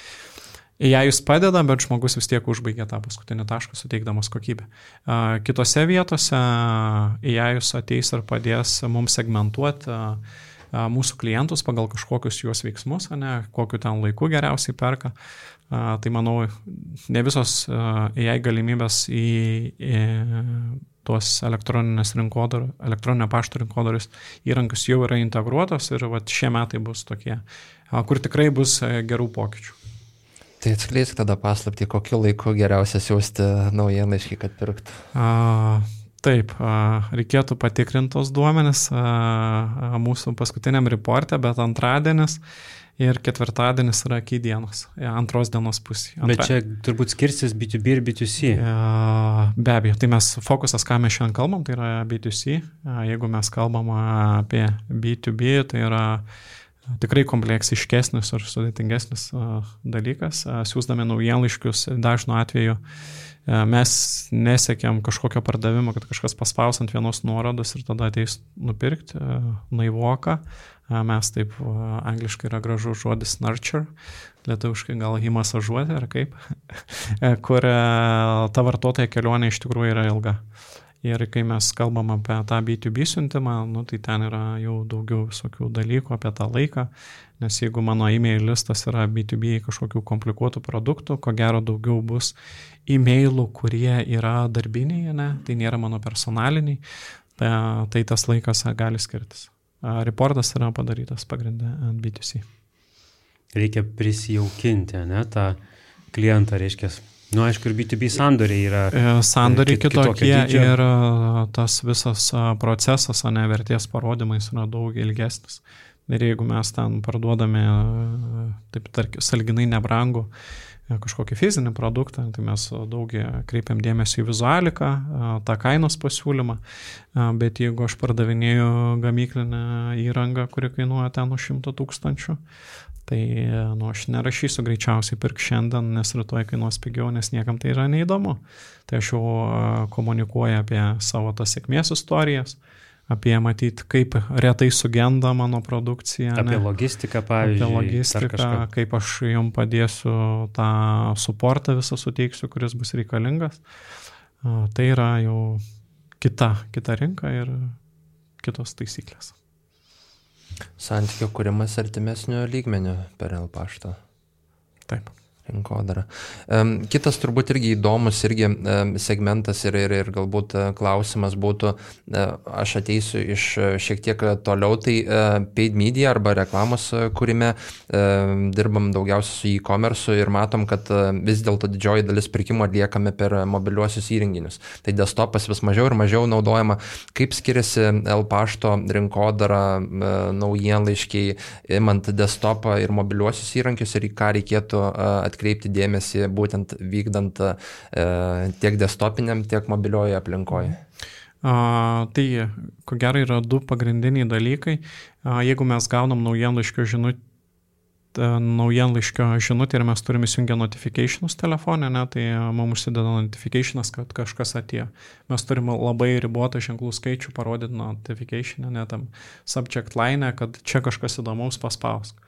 A I padeda, bet žmogus vis tiek užbaigia tą paskutinį tašką, suteikdamas kokybę. Kitose vietose A I ateis ir padės mums segmentuoti mūsų klientus pagal kažkokius juos veiksmus, ne, kokiu ten laiku geriausiai perka. Tai manau, ne visos A I galimybės į, į tuos elektroninės rinkodaros, elektroninio pašto rinkodaros įrankius jau yra integruotos ir vat, šie metai bus tokie, kur tikrai bus gerų pokyčių. Tai atskleisk tada paslaptį, kokiu laiku geriausia siūsti naujienlaiškį, kad pirktų. A, taip, a, reikėtų patikrintos duomenis a, a, mūsų paskutiniam reporte, bet antradienis ir ketvirtadienis yra key dienos, antros dienos pusė. Antra... Bet čia turbūt skirsis B du B ir B du C. A, be abejo, tai mes fokusas, ką mes šiandien kalbam, tai yra B du C. A, jeigu mes kalbam apie B du B, tai yra tikrai kompleksiškesnis ir sudėtingesnis dalykas. Siūsdami naujienlaiškius dažnu atveju mes nesiekiam kažkokio pardavimo, kad kažkas paspaus ant vienos nuorodos ir tada ateis nupirkti, naivoka. Mes taip, angliškai yra gražus žodis nurture, lietuviškai gal jį masažuoti ar kaip, kur ta vartotoja kelionė iš tikrųjų yra ilga. Ir kai mes kalbam apie tą B du B siuntimą, nu, tai ten yra jau daugiau visokių dalykų apie tą laiką, nes jeigu mano e-mail listas yra B du B kažkokių komplikuotų produktų, ko gero daugiau bus e-mailų, kurie yra darbiniai, ne? Tai nėra mano personaliniai, tai, tai tas laikas gali skirtis. Reportas yra padarytas pagrindę ant B du C. Reikia prisijaukinti, ne, tą klientą, reiškia. Nu, aišku, ir B du B sandoriai yra sandoriai kit, kitokie ir tas visas procesas, ne, vertės parodymais yra daug ilgesnis. Ir jeigu mes ten parduodame, taip tarkim, salginai nebrangų kažkokį fizinį produktą, tai mes daug kreipiam dėmesį į vizualiką, tą kainos pasiūlymą, bet jeigu aš pardavinėju gamyklinę įrangą, kuri kainuoja ten už šimtą tūkstančių, tai nu, aš nerašysiu greičiausiai pirk šiandien, nes rytoj kainuos pigiau, nes niekam tai yra neįdomu. Tai aš jau komunikuoju apie savo tas sėkmės istorijas, apie matyti, kaip retai sugenda mano produkcija. Apie ne? logistiką, pavyzdžiui. Apie logistiką, kaip aš jums padėsiu tą suportą visą suteiksiu, kuris bus reikalingas. Tai yra jau kita, kita rinka ir kitos taisyklės. Santykio kūrimas artimesnio lygmenio per El Pašto. Taip. Rinkodara. Um, kitas turbūt irgi įdomus irgi um, segmentas ir, ir, ir galbūt uh, klausimas būtų, uh, aš ateisiu iš uh, šiek tiek toliau, tai uh, paid media arba reklamos uh, kūrime uh, dirbam daugiausia su e-commerce ir matom, kad uh, vis dėlto didžioji dalis pirkimo atliekame per mobiliuosius įrenginius. Tai desktopas vis mažiau ir mažiau naudojama. Kaip skiriasi El Pašto rinkodara, uh, naujienlaiškiai, imant desktopą ir mobiliuosius įrankius ir į ką reikėtų uh, atkreipti dėmesį būtent vykdant e, tiek desktopiniam, tiek mobilioje aplinkoje? A, tai, ko gero, yra du pagrindiniai dalykai. A, jeigu mes gaunam naujienlaiškio žinutę, naujienlaiškio žinutę ir mes turime įsijungę notificationus telefone, ne, tai mums užsideda notificationas, kad kažkas atėjo. Mes turime labai ribotą ženklų skaičių parodyti notificationą, ne tam subject line, kad čia kažkas įdomaus paspausk.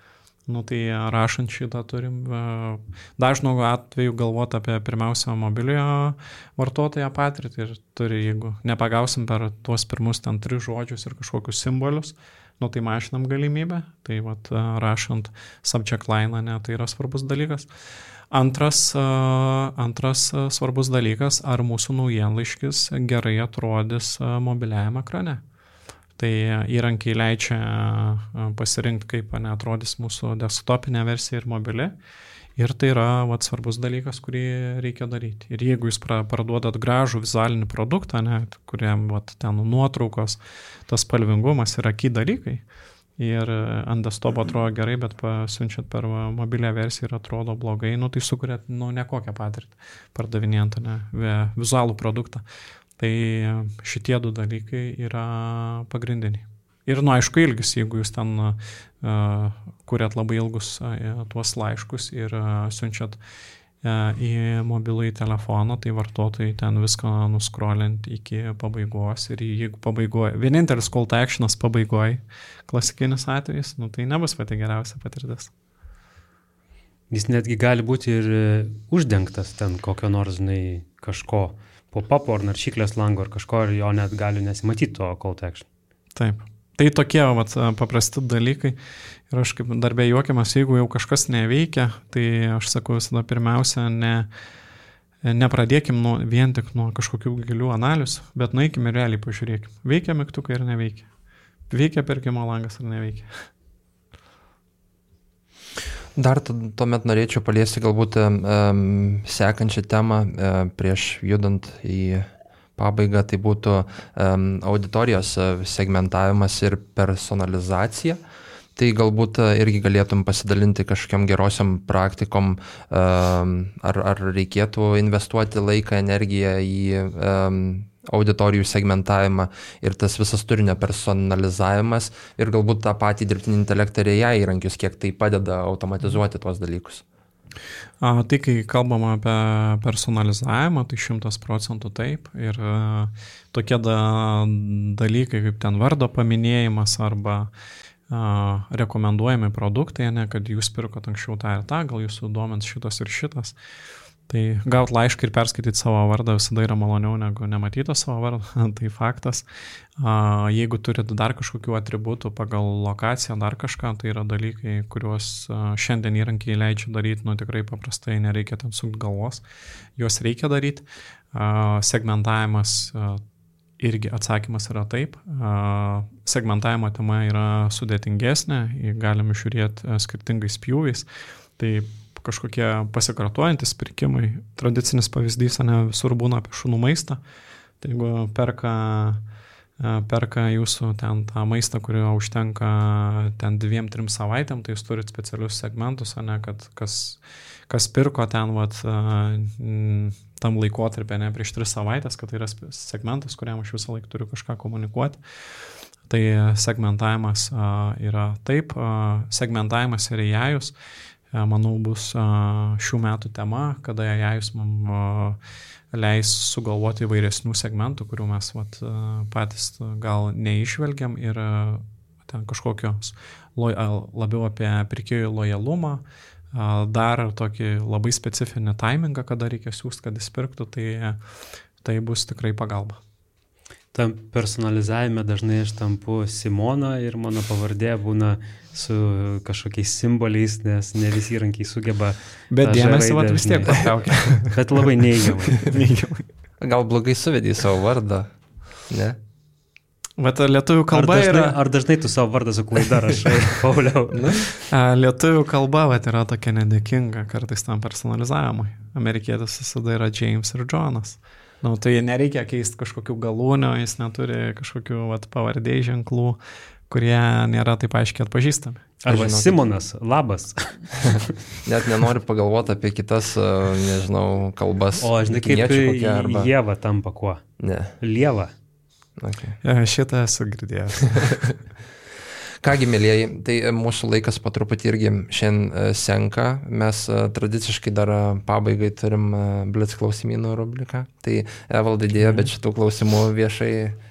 Nu, tai rašant šitą turim dažnu atveju galvoti apie pirmiausia mobiliojo vartotojo patirtį ir turi, jeigu nepagausim per tuos pirmus ten tris žodžius ir kažkokius simbolius, nu, tai mažinam galimybę, tai vat, rašant subject line, ne, tai yra svarbus dalykas. Antras, antras svarbus dalykas, ar mūsų naujienlaiškis gerai atrodys mobiliajame ekrane. Tai įrankiai leidžia pasirinkti, kaip neatrodys mūsų desktopinė versija ir mobili. Ir tai yra vat, svarbus dalykas, kurį reikia daryti. Ir jeigu jūs parduodat gražų vizualinį produktą, ne, kuriam vat, ten nuotraukos, tas spalvingumas yra key dalykai. Ir ant desktopo atrodo gerai, bet pasiunčiat per mobilią versiją ir atrodo blogai, nu, tai sukuriat nu, nekokią patirtį pardavinėjant ne, vizualų produktą. Tai šitie du dalykai yra pagrindiniai. Ir, nu, aišku, ilgis, jeigu jūs ten uh, kuriat labai ilgus uh, tuos laiškus ir uh, siunčiat uh, į mobilųjį telefoną, tai vartotojai ten viską nuskrolint iki pabaigos. Ir jeigu pabaigoje, vienintelis call to actionas pabaigoje, klasikinis atvejis, nu, tai nebus pati geriausia patirtis. Jis netgi gali būti ir uždengtas ten kokio nors, žinai, kažko. Pop-up ar naršyklės lango ar kažko, ir jo net gali nesimatyti to call to action. Taip. Tai tokie vat, paprasti dalykai. Ir aš kaip darbė juokiamas, jeigu jau kažkas neveikia, tai aš sakau visada pirmiausia, ne, nepradėkim nuo, vien tik nuo kažkokių gilių analizių, bet nueikim ir realiai pažiūrėkim. Veikia mygtukai ar neveikia. Veikia pirkimo langas ar neveikia. Dar tuomet norėčiau paliesti galbūt um, sekančią temą uh, prieš judant į pabaigą, tai būtų um, auditorijos segmentavimas ir personalizacija. Tai galbūt uh, irgi galėtum pasidalinti kažkokiam gerosiam praktikom, um, ar, ar reikėtų investuoti laiką, energiją į um, auditorijų segmentavimą ir tas visas turinio personalizavimas ir galbūt tą patį dirbtinį intelektą ir A I įrankius, kiek tai padeda automatizuoti tuos dalykus. A, tai kai kalbam apie personalizavimą, tai šimtas procentų taip. Ir a, tokie da, dalykai kaip ten vardo paminėjimas arba a, rekomenduojami produktai, ne, kad jūs pirkot anksčiau tą ir tą, gal jūsų duomens šitas ir šitas. Tai gauti laišką ir perskaityti savo vardą visada yra maloniau negu nematyti savo vardą, tai faktas. A, jeigu turit dar kažkokių atributų pagal lokaciją, dar kažką, tai yra dalykai, kuriuos a, šiandien įrankiai leidžia daryti, nu tikrai paprastai nereikia ten sukti galvos, juos reikia daryti. A, segmentavimas a, irgi atsakymas yra taip. A, segmentavimo tema yra sudėtingesnė, galim žiūrėti skirtingais pjūviais. Tai kažkokie pasikartojantis pirkimai, tradicinis pavyzdys, ne visur būna apie šunų maistą. Tai jeigu perka, perka jūsų ten tą maistą, kurio užtenka ten dviem, trim savaitėm, tai jūs turit specialius segmentus, ne, kad kas, kas pirko ten vat, tam laikotarpį, ne, prieš tris savaitės, kad tai yra segmentas, kuriam aš visą laiką turiu kažką komunikuoti. Tai segmentavimas yra taip, segmentavimas ir A I-us. Manau, bus šių metų tema, kada A I-us mums leis sugalvoti įvairesnių segmentų, kurių mes vat, patys gal neišvelgiam ir ten kažkokios labiau apie pirkėjų lojalumą, dar tokį labai specifinį timingą, kada reikia siūsti, kad jis pirktų, tai, tai bus tikrai pagalba. Tam personalizavime dažnai aš tampu Simona ir mano pavardė būna su kažkokiais simboliais, nes ne visi įrankiai sugeba. Bet dėmesį vat vis tiek patraukia. Bet labai neigiamai. neigiamai. Gal blogai suvedai savo vardą, ne? Bet lietuvių kalba ar dažnai, yra... Ar dažnai tu savo vardą su klaida rašai, Pauliau? Lietuvių kalba vat, yra tokia nedėkinga kartais tam personalizavimui. Amerikietis visada yra James ir Jonas. Nu, tai nereikia keisti kažkokių galūnių, jis neturi kažkokių vat, pavardėjų ženklų, kurie nėra taip aiškiai atpažįstami. Arba žinau, Simonas, labas. Net nenoriu pagalvoti apie kitas, nežinau, kalbas. O, žinai, kaip kokia, arba... Jėva tampa kuo? Ne. Lieva. Okay. Šitą esu girdėjęs. Kągi, mėlyjeji, tai mūsų laikas po truputį irgi šiandien senka. Mes tradiciškai dar pabaigai turim Blitz klausimynų rubriką. Tai Evaldai dėja, bet šitų klausimų viešai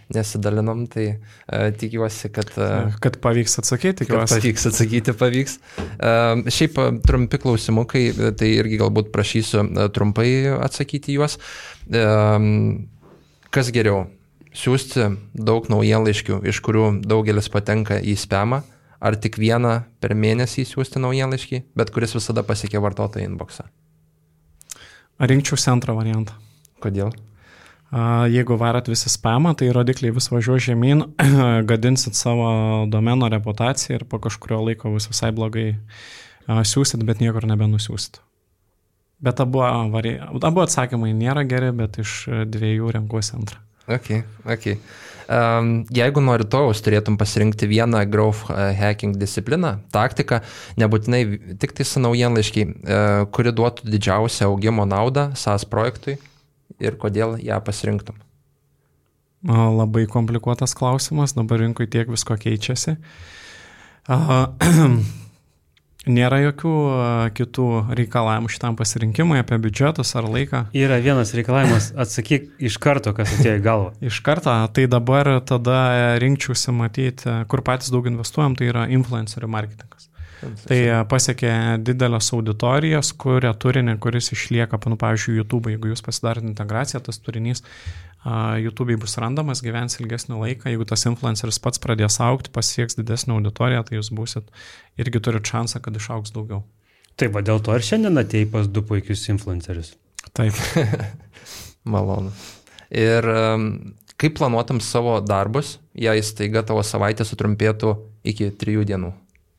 nesidalinom, tai uh, tikiuosi, kad... Uh, kad pavyks atsakyti, tikiuosi. Kad pavyks atsakyti, pavyks. Uh, šiaip trumpi klausimukai, tai irgi galbūt prašysiu uh, trumpai atsakyti juos. Uh, kas geriau? Siūsti daug naujienlaiškių, iš kurių daugelis patenka į spamą, ar tik vieną per mėnesį siūsti naujienlaiškį, bet kuris visada pasiekia vartotojo inboxą? Rinkčiausi antrą variantą. Kodėl? Jeigu varat visi spamą, tai rodikliai vis važiuoja žemyn, gadinsit savo domeno reputaciją ir po kažkurio laiko vis visai blogai siūsit, bet niekur nebenusiūsit. Bet abu, vari... abu atsakymai nėra geri, bet iš dviejų renkuosi antrą. Ok, ok. Um, jeigu nuo rytojaus turėtum pasirinkti vieną growth hacking discipliną, taktiką, nebūtinai tik tai su naujienlaiškiai, uh, kuri duotų didžiausią augimo naudą SaaS projektui ir kodėl ją pasirinktum? Labai komplikuotas klausimas, dabar rinkui tiek visko keičiasi. Uh, Nėra jokių kitų reikalavimų šitam pasirinkimui apie biudžetus ar laiką. Yra vienas reikalavimas, atsakyk iš karto, kas atėjo į galvą. Iš karto, tai dabar tada rinkčiausi matyti, kur patys daug investuojam, tai yra influencerių marketingas. Tai pasiekia didelės auditorijas, kuria turinį, kuris išlieka, nu, pavyzdžiui, YouTube, jeigu jūs pasidarėte integraciją, tas turinys uh, YouTube bus randamas, gyvens ilgesnį laiką, jeigu tas influenceris pats pradės augti, pasieks didesnį auditoriją, tai jūs būsit irgi turit šansą, kad išaugs daugiau. Taip, va dėl to ir šiandien atėjai pas du puikius influencerius. Taip. Malonu. Ir um, kaip planuotum savo darbus, jei staiga tavo savaitė sutrumpėtų iki trijų dienų?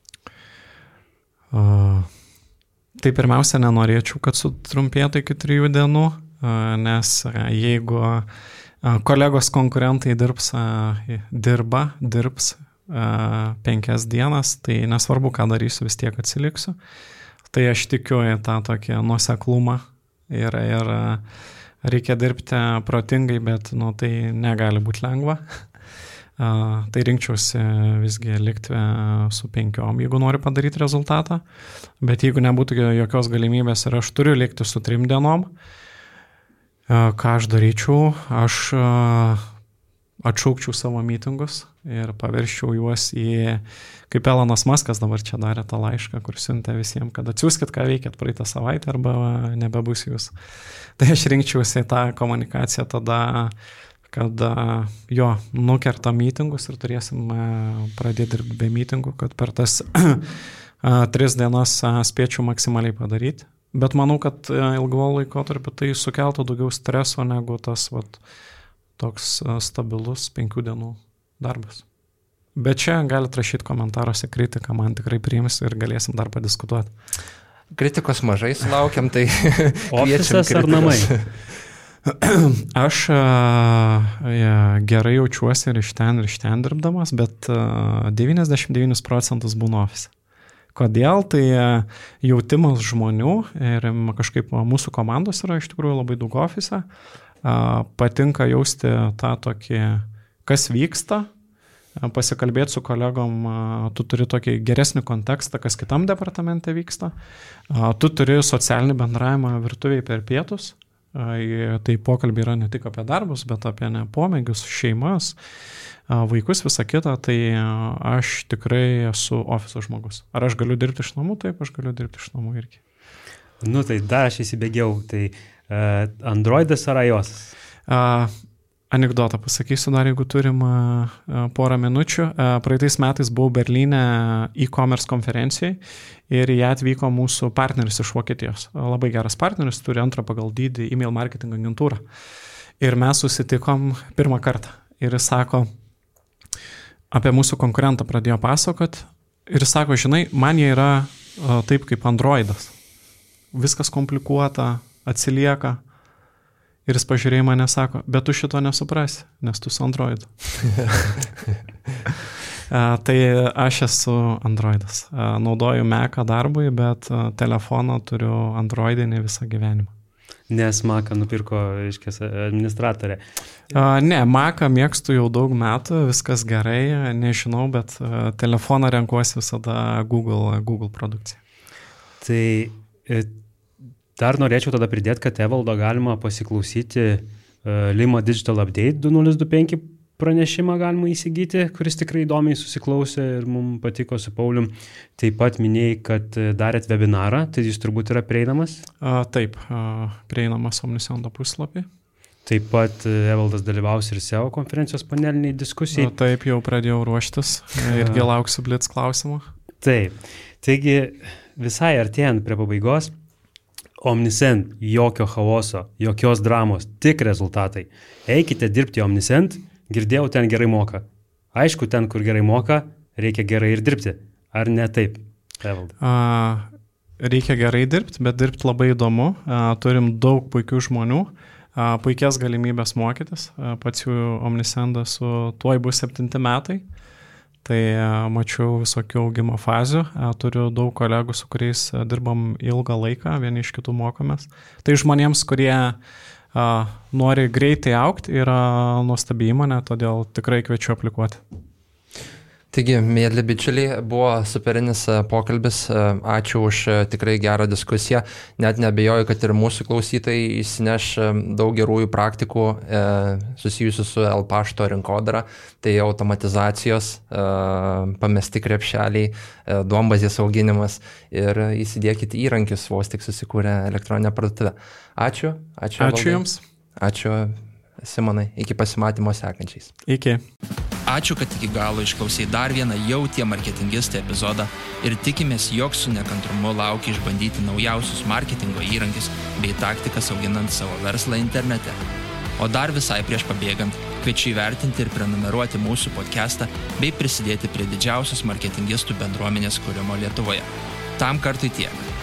Uh, tai pirmiausia, nenorėčiau, kad sutrumpėtų iki trijų dienų, uh, nes uh, jeigu uh, kolegos konkurentai dirbs, uh, dirba, dirbs uh, penkias dienas, tai nesvarbu, ką darysiu, vis tiek atsiliksiu. Tai aš tikiu į tą tokį nuoseklumą ir, ir uh, reikia dirbti protingai, bet nu, tai negali būti lengva. Uh, tai rinkčiausi visgi likti uh, su penkiom, jeigu noriu padaryti rezultatą, bet jeigu nebūtų jokios galimybės ir aš turiu likti su trim dienom, uh, ką aš daryčiau, aš uh, atšaukčiau savo mitingus ir paverščiau juos į, kaip Elonas Muskas dabar čia darė tą laišką, kur siuntė visiems, kad atsiųskit, ką veikėt praeitą savaitę arba nebebus jūs. Tai aš rinkčiausi tą komunikaciją tada, kad jo, nukerta mitingus ir turėsim pradėti dirbti be mitingų, kad per tas tris dienas spėčiau maksimaliai padaryti. Bet manau, kad ilgo laikotarpiu tai sukeltų daugiau streso negu tas vat, toks stabilus penkių dienų darbas. Bet čia galite rašyti komentaruose kritiką, man tikrai priims ir galėsim dar padiskutuoti. Kritikos mažai sulaukiam, tai ofisas ar namai? Aš ja, gerai jaučiuosi ir iš ten, ir iš ten dirbdamas, bet devyniasdešimt devynis procentus būnu ofise. Kodėl? Tai jautimas žmonių ir kažkaip mūsų komandos yra iš tikrųjų labai daug ofise. Patinka jausti tą tokį, kas vyksta, pasikalbėti su kolegom, tu turi tokį geresnį kontekstą, kas kitam departamente vyksta. Tu turi socialinį bendravimą virtuviai per pietus. Tai pokalbiai yra ne tik apie darbus, bet apie ne pomėgius, šeimas, vaikus, visą kitą, tai aš tikrai esu ofiso žmogus. Ar aš galiu dirbti iš namų? Taip, aš galiu dirbti iš namų irgi. Nu tai dar aš įsibėgiau, tai uh, Androidas ar iOS? Uh, Anekdotą pasakysiu dar, jeigu turim uh, porą minučių. Uh, praeitais metais buvau Berlyne e-commerce konferencijai ir jie atvyko mūsų partneris iš Vokietijos. Uh, labai geras partneris, turi antrą pagal dydį email marketing agentūrą. Ir mes susitikom pirmą kartą. Ir jis sako, apie mūsų konkurentą pradėjo pasakot. Ir jis sako, žinai, man jie yra uh, taip kaip Androidas. Viskas komplikuota, atsilieka. Ir jis pažiūrėjo mane, sako, bet tu šito nesuprasi, nes tu su Androidu. Tai aš esu Androidas. Naudoju Mac'ą darbui, bet telefoną turiu Androidinį visą gyvenimą. Nes Mac'ą nupirko, iškės, administratorė. Ne, Mac'ą mėgstu jau daug metų, viskas gerai, nežinau, bet telefoną renkuosi visada Google, Google produkciją. Tai dar norėčiau tada pridėti, kad Evaldo galima pasiklausyti uh, Lima Digital Update du nulis du penki pranešimą galima įsigyti, kuris tikrai įdomiai susiklausė ir mums patiko su Paulium. Taip pat minėjai, kad darėt webinarą, tai jis turbūt yra prieinamas? A, taip, a, prieinamas Omnisendo puslapį. Taip pat Evaldas dalyvaus ir S E O konferencijos paneliniai diskusijai. A, taip, jau pradėjau ruoštis, irgi lauksiu blitz klausimų. Taip, taigi visai artėjant prie pabaigos, Omnisend, jokio chaoso, jokios dramos, tik rezultatai. Eikite dirbti Omnisend, girdėjau, ten gerai moka. Aišku, ten, kur gerai moka, reikia gerai ir dirbti. Ar ne taip, Evalda? A, reikia gerai dirbti, bet dirbti labai įdomu. A, turim daug puikių žmonių, a, puikias galimybės mokytis. A, pats jų Omnisendas su tuoj bus septinti metai. Tai a, mačiau visokių augimo fazių. A, turiu daug kolegų, su kuriais a, dirbam ilgą laiką, vieni iš kitų mokomės. Tai žmonėms, kurie Uh, nori greitai augti, yra nuostabi įmonė, todėl tikrai kviečiu aplikuoti. Taigi, mėly bičiuliai, buvo superinis pokalbis, ačiū už tikrai gerą diskusiją, net neabejoju, kad ir mūsų klausytojai įsineš daug gerųjų praktikų e, susijusių su L pašto rinkodara, tai automatizacijos, e, pamesti krepšeliai, e, duombazės auginimas ir įsidėkite įrankius, vos tik susikūrę elektroninę parduotuvę. Ačiū. Ačiū, ačiū Jums. Ačiū, Simonai. Iki pasimatymo sekančiais. Iki. Ačiū, kad iki galo išklausai dar vieną jau tie marketingistai epizodą ir tikimės, jog su nekantrumu laukia išbandyti naujausius marketingo įrankius bei taktikas auginant savo verslą internete. O dar visai prieš pabėgant, kviečiu įvertinti ir prenumeruoti mūsų podcastą bei prisidėti prie didžiausios marketingistų bendruomenės kūrimo Lietuvoje. Tam kartui tiek.